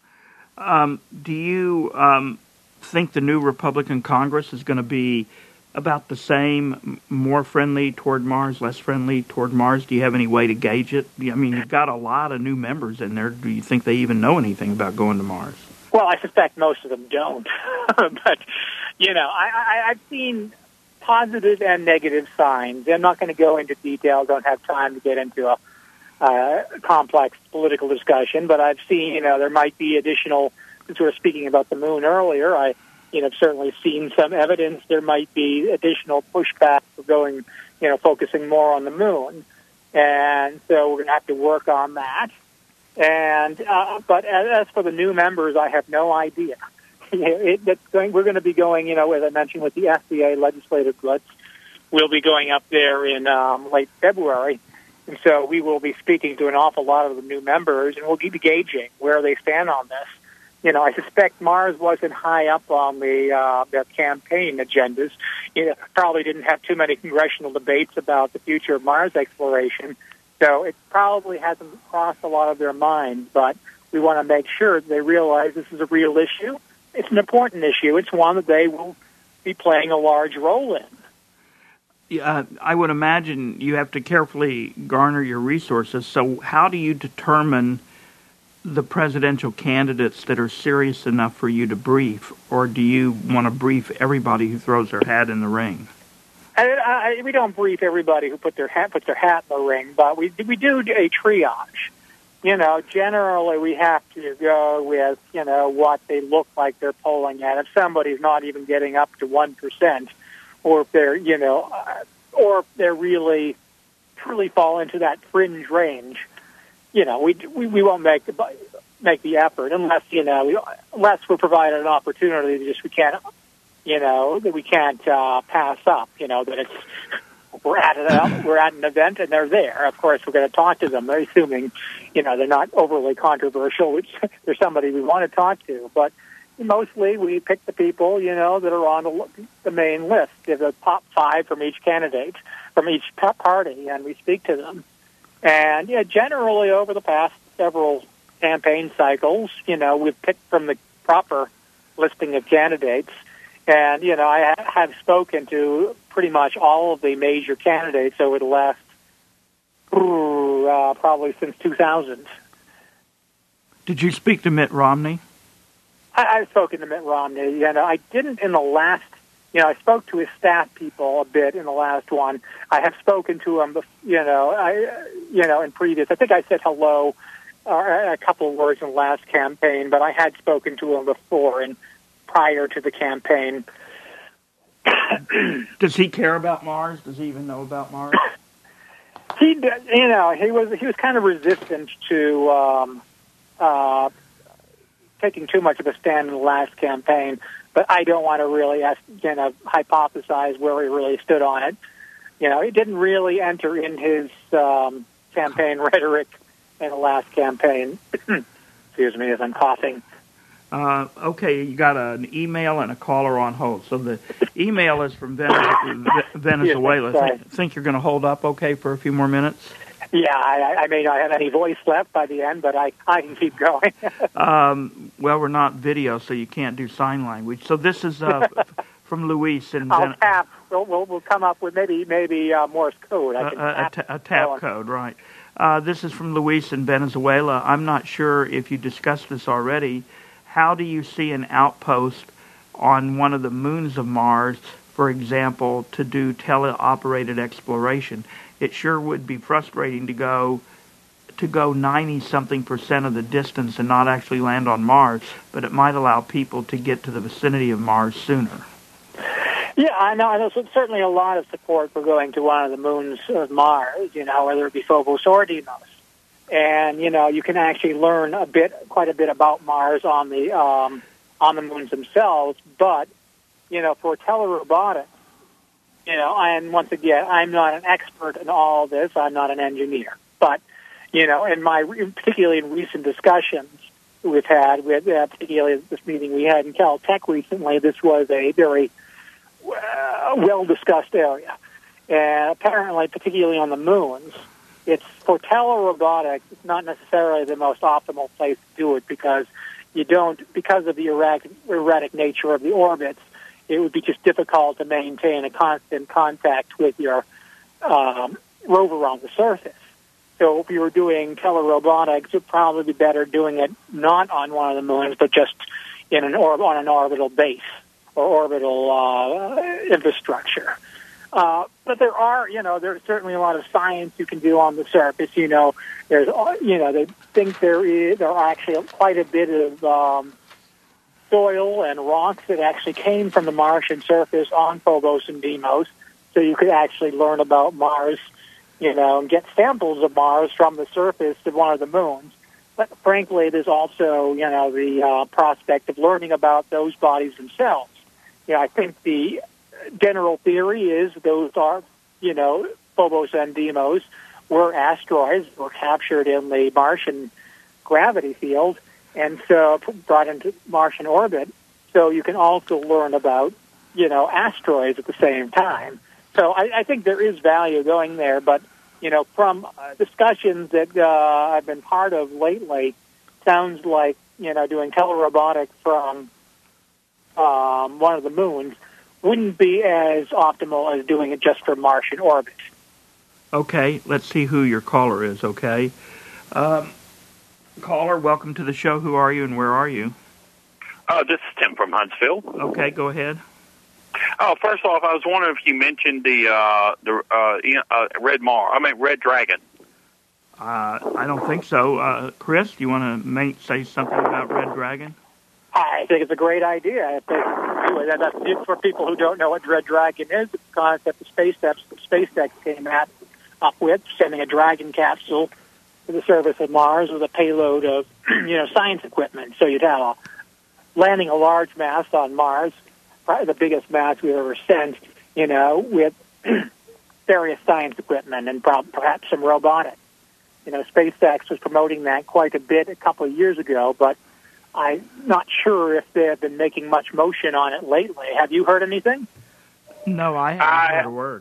Um, do you um, think the new Republican Congress is going to be about the same, more friendly toward Mars, less friendly toward Mars? Do you have any way to gauge it? I mean, you've got a lot of new members in there. Do you think they even know anything about going to Mars? Well, I suspect most of them don't. But, you know, I, I, I've seen positive and negative signs. I'm not going to go into detail. Don't have time to get into a uh, complex political discussion. But I've seen, you know, there might be additional, since we were speaking about the moon earlier, I, you know, certainly seen some evidence there might be additional pushback for going, you know, focusing more on the moon. And so we're going to have to work on that. And uh, but as, as for the new members, I have no idea. it, it's going, we're going to be going, you know, as I mentioned, with the F D A legislative blitz. We'll be going up there in um, late February, and so we will be speaking to an awful lot of the new members, and we'll be gauging where they stand on this. You know, I suspect Mars wasn't high up on the uh, their campaign agendas. You know, probably didn't have too many congressional debates about the future of Mars exploration. So it probably hasn't crossed a lot of their minds, but we want to make sure that they realize this is a real issue. It's an important issue. It's one that they will be playing a large role in. Yeah, I would imagine you have to carefully garner your resources. So how do you determine the presidential candidates that are serious enough for you to brief, or do you want to brief everybody who throws their hat in the ring? I, I, we don't brief everybody who put their hat puts their hat in the ring, but we we do a triage. You know, generally we have to go with, you know, what they look like they're polling at. If somebody's not even getting up to one percent, or if they're, you know, uh, or if they're really truly fall into that fringe range, you know, we we, we won't make the make the effort unless you know we, unless we're provided an opportunity that just we can't. You know, that we can't uh, pass up, you know, that it's, we're at, an, we're at an event and they're there. Of course, we're going to talk to them. They're assuming, you know, they're not overly controversial. It's, they're somebody we want to talk to. But mostly we pick the people, you know, that are on the, the main list. There's a top five from each candidate, from each party, and we speak to them. And, yeah, generally over the past several campaign cycles, you know, we've picked from the proper listing of candidates. And, you know, I have spoken to pretty much all of the major candidates over the last, uh, probably since two thousand. Did you speak to Mitt Romney? I, I've spoken to Mitt Romney. You know, I didn't in the last, you know, I spoke to his staff people a bit in the last one. I have spoken to him, you know, I, you know, in previous. I think I said hello uh, a couple of words in the last campaign, but I had spoken to him before, and prior to the campaign. Does he care about Mars? Does he even know about Mars? He, you know, he was he was kind of resistant to um, uh, taking too much of a stand in the last campaign. But I don't want to really, you know, hypothesize where he really stood on it. You know, he didn't really enter in his um, campaign rhetoric in the last campaign. Excuse me, as I'm coughing. Uh, okay, you got an email and a caller on hold. So the email is from Venezuela. Venezuela. Yes, think, think you're going to hold up okay for a few more minutes? Yeah, I, I may not have any voice left by the end, but I, I can keep going. um, well, we're not video, so you can't do sign language. So this is uh, from Luis in I'll Ven- tap. We'll, we'll, we'll come up with maybe maybe uh, Morse code. I can uh, tap, a, ta- a tap code, right. Uh, this is from Luis in Venezuela. I'm not sure if you discussed this already. How do you see an outpost on one of the moons of Mars, for example, to do teleoperated exploration? It sure would be frustrating to go to go ninety something percent of the distance and not actually land on Mars, but it might allow people to get to the vicinity of Mars sooner. Yeah, I know. I know. So certainly a lot of support for going to one of the moons of Mars. You know, whether it be Phobos or Deimos. And, you know, you can actually learn a bit, quite a bit about Mars on the um, on the moons themselves. But, you know, for telerobotics, you know, and once again, I'm not an expert in all this. I'm not an engineer. But, you know, in my, particularly in recent discussions we've had, with uh, particularly this meeting we had in Caltech recently, this was a very uh, well-discussed area. And apparently, particularly on the moons, it's for telerobotics, it's not necessarily the most optimal place to do it because you don't, because of the erratic, erratic nature of the orbits, it would be just difficult to maintain a constant contact with your um, rover on the surface. So if you were doing telerobotics, it would probably be better doing it not on one of the moons, but just in an or- on an orbital base or orbital uh, infrastructure. Uh, but there are, you know, there's certainly a lot of science you can do on the surface. You know, there's, you know, they think there is there are actually quite a bit of um, soil and rocks that actually came from the Martian surface on Phobos and Deimos, so you could actually learn about Mars, you know, and get samples of Mars from the surface of one of the moons. But frankly, there's also, you know, the uh, prospect of learning about those bodies themselves. You know, I think the general theory is those are, you know, Phobos and Deimos were asteroids, were captured in the Martian gravity field, and so brought into Martian orbit. So you can also learn about, you know, asteroids at the same time. So I, I think there is value going there, but, you know, from uh, discussions that uh, I've been part of lately, sounds like, you know, doing telerobotics from um, one of the moons wouldn't be as optimal as doing it just for Martian orbit. Okay, let's see who your caller is, okay? Um, caller, welcome to the show. Who are you and where are you? Oh, this is Tim from Huntsville. Okay, go ahead. Oh, first off, I was wondering if you mentioned the uh, the uh, uh, Red Mar. I mean, Red Dragon. Uh, I don't think so. Uh, Chris, do you want to say something about Red Dragon? I think it's a great idea. I think that's it for people who don't know what Red Dragon is. It's a concept that SpaceX, SpaceX came at, up with, sending a Dragon capsule to the surface of Mars with a payload of, you know, science equipment. So you'd have a, landing a large mass on Mars, probably the biggest mass we've ever sent, you know, with various science equipment and perhaps some robotics. You know, SpaceX was promoting that quite a bit a couple of years ago, but I'm not sure if they have been making much motion on it lately. Have you heard anything? No, I haven't I, heard a word.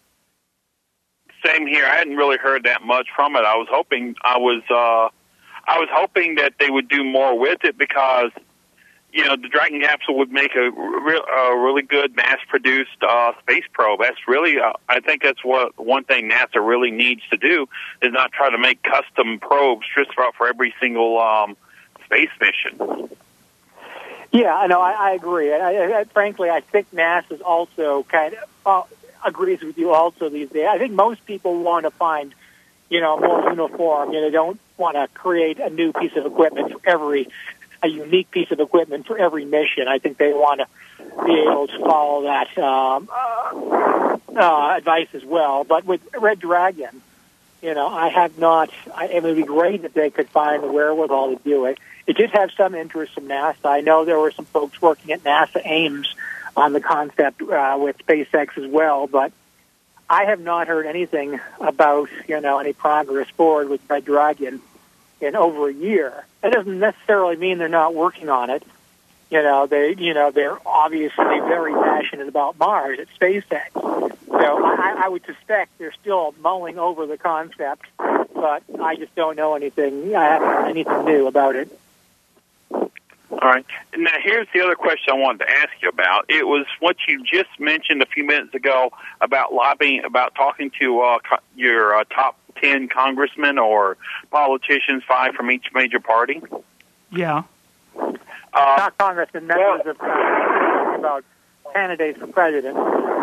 Same here. I hadn't really heard that much from it. I was hoping I was uh, I was hoping that they would do more with it because, you know, the Dragon capsule would make a, re- a really good mass-produced uh, space probe. That's really, uh, I think that's what one thing NASA really needs to do is not try to make custom probes just for, for every single um, space mission. Yeah, I know. I, I agree. I, I, frankly, I think NASA's also kind of uh, agrees with you also these days. I think most people want to find, you know, more uniform. You know, they don't want to create a new piece of equipment for every, a unique piece of equipment for every mission. I think they want to be able to follow that um, uh, uh, advice as well. But with Red Dragon, you know, I have not. I, it would be great if they could find the wherewithal to do it. It did have some interest from NASA. I know there were some folks working at NASA Ames on the concept uh, with SpaceX as well, but I have not heard anything about, you know, any progress forward with Red Dragon in over a year. That doesn't necessarily mean they're not working on it. You know, they, you know, they're obviously very passionate about Mars at SpaceX. So I, I would suspect they're still mulling over the concept, but I just don't know anything. I haven't heard anything new about it. All right. Now, here's the other question I wanted to ask you about. It was what you just mentioned a few minutes ago about lobbying, about talking to uh, co- your uh, top ten congressmen or politicians, five from each major party. Yeah. Uh, Not congressmen, members of Congress, about candidates for president.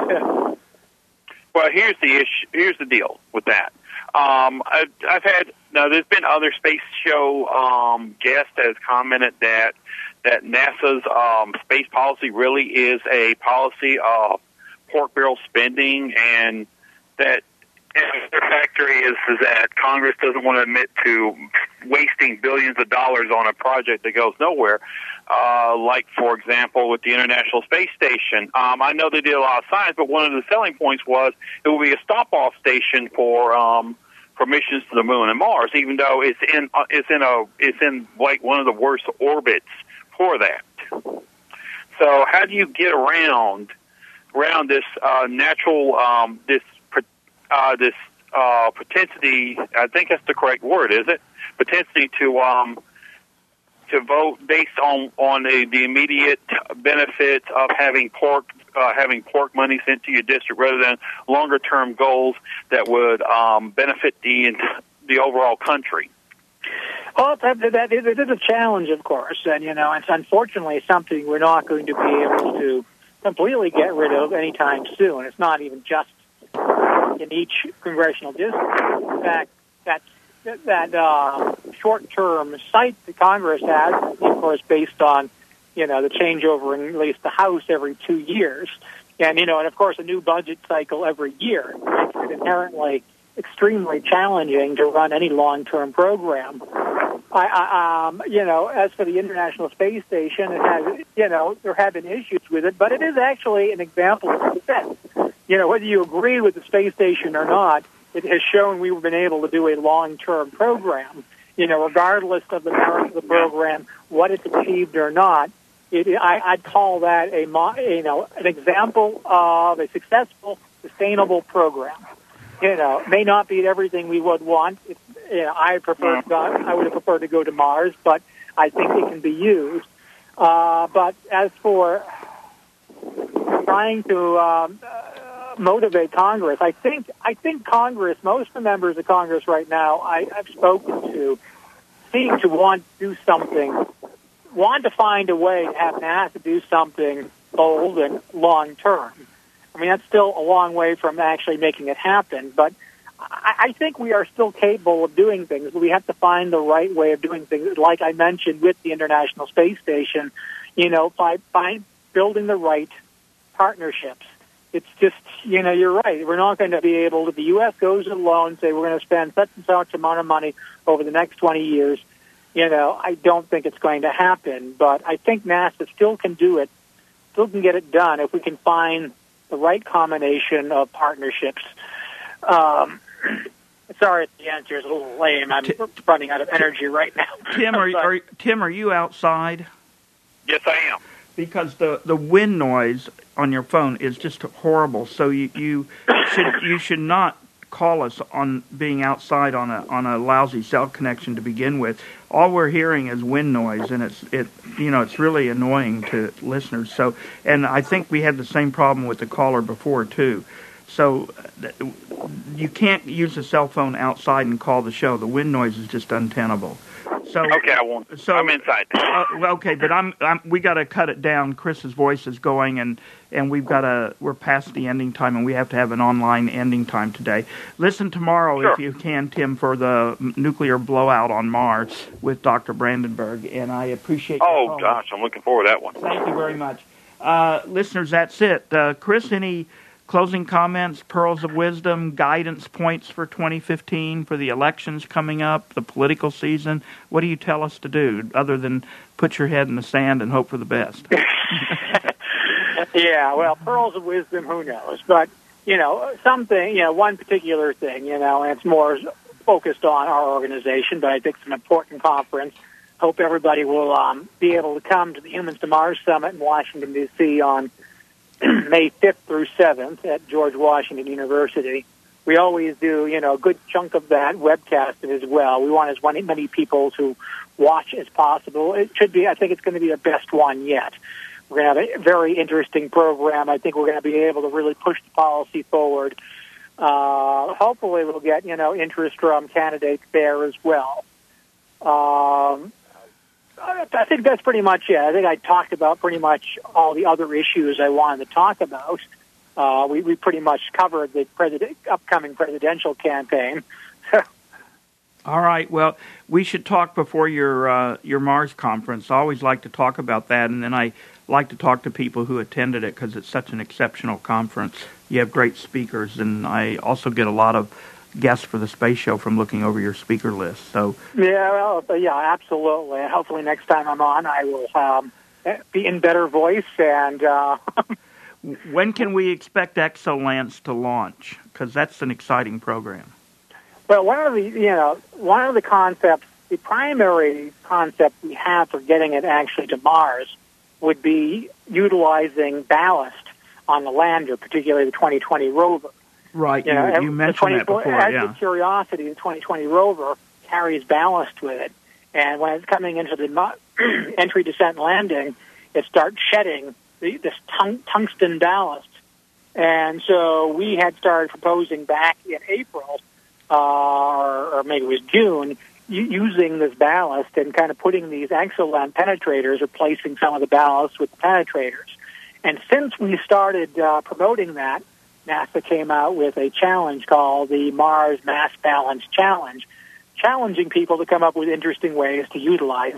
Well, here's the issue. Here's the deal with that. Um, I've, I've had now. There's been other space show um, guests that has commented that that NASA's um, space policy really is a policy of pork barrel spending, and that and the factor is, is that Congress doesn't want to admit to wasting billions of dollars on a project that goes nowhere. Uh, like, for example, with the International Space Station. Um, I know they did a lot of science, but one of the selling points was it will be a stop-off station for um, for missions to the Moon and Mars, even though it's in uh, it's in a it's in like one of the worst orbits for that. So, how do you get around around this uh, natural um, this uh, this uh, propensity? I think that's the correct word, is it? Propensity to um, to vote based on on the, the immediate benefits of having pork uh, having pork money sent to your district rather than longer term goals that would um, benefit the the overall country? Well, that, that is, it is a challenge, of course, and you know, it's unfortunately something we're not going to be able to completely get rid of anytime soon. It's not even just in each congressional district. In fact, that that uh, short-term sight that Congress has, of course, based on you know the changeover in at least the House every two years, and you know, and of course, a new budget cycle every year makes it inherently extremely challenging to run any long-term program. I, I, um, you know, as for the International Space Station, it has, you know, there have been issues with it, but it is actually an example of success. You know, whether you agree with the space station or not, it has shown we've been able to do a long-term program. You know, regardless of the merits of the program, what it's achieved or not, it, I, I'd call that a, you know, an example of a successful, sustainable program. You know, may not be everything we would want. It's, you know, I prefer, I would have preferred to go to Mars, but I think it can be used. Uh, but as for trying to um, uh, motivate Congress, I think I think Congress, most of the members of Congress right now, I, I've spoken to, seem to want to do something, want to find a way to have NASA do something bold and long term. I mean, that's still a long way from actually making it happen, but I, I think we are still capable of doing things. We have to find the right way of doing things, like I mentioned with the International Space Station, you know, by, by building the right partnerships. It's just, you know, you're right. We're not going to be able to, the U S goes alone and say we're going to spend such and such amount of money over the next twenty years. You know, I don't think it's going to happen, but I think NASA still can do it, still can get it done if we can find the right combination of partnerships. Um, sorry if the answer is a little lame. I'm T- running out of energy right now. Tim, are, but, are Tim, are you outside? Yes, I am. Because the, the wind noise on your phone is just horrible. So you, you should you should not call us on being outside on a on a lousy cell connection to begin with. All we're hearing is wind noise, and it's it you know it's really annoying to listeners. So, and I think we had the same problem with the caller before too. So you can't use a cell phone outside and call the show. The wind noise is just untenable. So okay, I won't. So I'm inside. uh, okay, but I'm, I'm we got to cut it down. Chris's voice is going, and and we've got to we're past the ending time, and we have to have an online ending time today. Listen tomorrow sure. if you can, Tim, for the nuclear blowout on Mars with Doctor Brandenburg, and I appreciate. Oh gosh, I'm looking forward to that one. Thank you very much, uh, listeners. That's it. Uh, Chris, any closing comments, pearls of wisdom, guidance points for twenty fifteen, for the elections coming up, the political season? What do you tell us to do other than put your head in the sand and hope for the best? Yeah, well, pearls of wisdom, who knows? But, you know, something, you know, one particular thing, you know, and it's more focused on our organization, but I think it's an important conference. Hope everybody will um, be able to come to the Humans to Mars Summit in Washington, D C on May fifth through seventh at George Washington University. We always do, you know, a good chunk of that webcasted as well. We want as many people to watch as possible. It should be, I think it's going to be the best one yet. We're going to have a very interesting program. I think we're going to be able to really push the policy forward. Uh, hopefully we'll get, you know, interest from candidates there as well. Um, I think that's pretty much it. I think I talked about pretty much all the other issues I wanted to talk about. Uh, we, we pretty much covered the president, upcoming presidential campaign. All right. Well, we should talk before your uh, your Mars conference. I always like to talk about that, and then I like to talk to people who attended it because it's such an exceptional conference. You have great speakers, and I also get a lot of guests for the space show from looking over your speaker list. So yeah, well, yeah, absolutely. Hopefully, next time I'm on, I will um, be in better voice. And uh... when can we expect Exolance to launch? Because that's an exciting program. Well, one of the you know one of the concepts, the primary concept we have for getting it actually to Mars would be utilizing ballast on the lander, particularly the twenty twenty rover. Right, you, you, you mentioned that before, as yeah. the Curiosity, the twenty twenty rover, carries ballast with it. And when it's coming into the mo- entry, descent, landing, it starts shedding the, this tung- tungsten ballast. And so we had started proposing back in April, uh, or, or maybe it was June, using this ballast and kind of putting these Exolan penetrators, replacing some of the ballast with the penetrators. And since we started uh, promoting that, NASA came out with a challenge called the Mars Mass Balance Challenge, challenging people to come up with interesting ways to utilize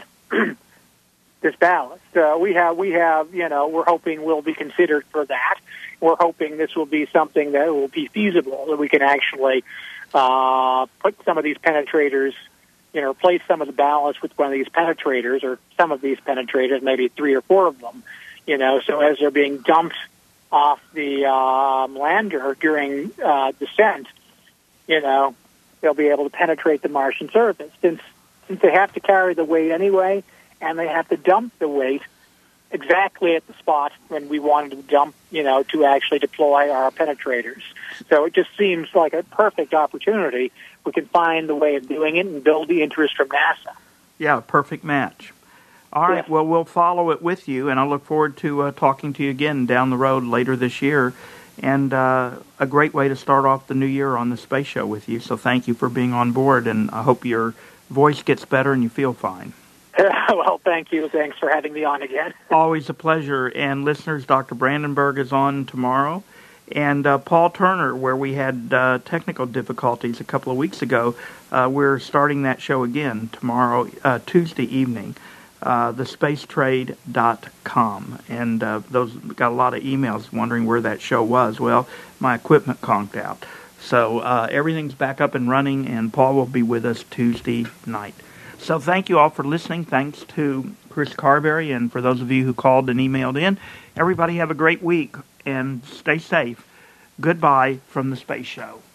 this ballast. Uh, we have, we have, you know, we're hoping we'll be considered for that. We're hoping this will be something that will be feasible, that we can actually uh, put some of these penetrators, you know, replace some of the ballast with one of these penetrators, or some of these penetrators, maybe three or four of them, you know, so as they're being dumped off the um, lander during uh, descent, you know, they'll be able to penetrate the Martian surface. Since, since they have to carry the weight anyway, and they have to dump the weight exactly at the spot when we wanted to dump, you know, to actually deploy our penetrators. So it just seems like a perfect opportunity. We can find the way of doing it and build the interest from NASA. Yeah, perfect match. All right, yeah. Well, we'll follow it with you, and I look forward to uh, talking to you again down the road later this year. And uh, a great way to start off the new year on the Space Show with you. So thank you for being on board, and I hope your voice gets better and you feel fine. Well, thank you. Thanks for having me on again. Always a pleasure. And listeners, Doctor Brandenburg is on tomorrow. And uh, Paul Turner, where we had uh, technical difficulties a couple of weeks ago, uh, we're starting that show again tomorrow, uh, Tuesday evening, uh, the space trade dot com. And uh, those got a lot of emails wondering where that show was. Well, my equipment conked out. So uh, everything's back up and running, and Paul will be with us Tuesday night. So thank you all for listening. Thanks to Chris Carberry, and for those of you who called and emailed in. Everybody have a great week, and stay safe. Goodbye from the Space Show.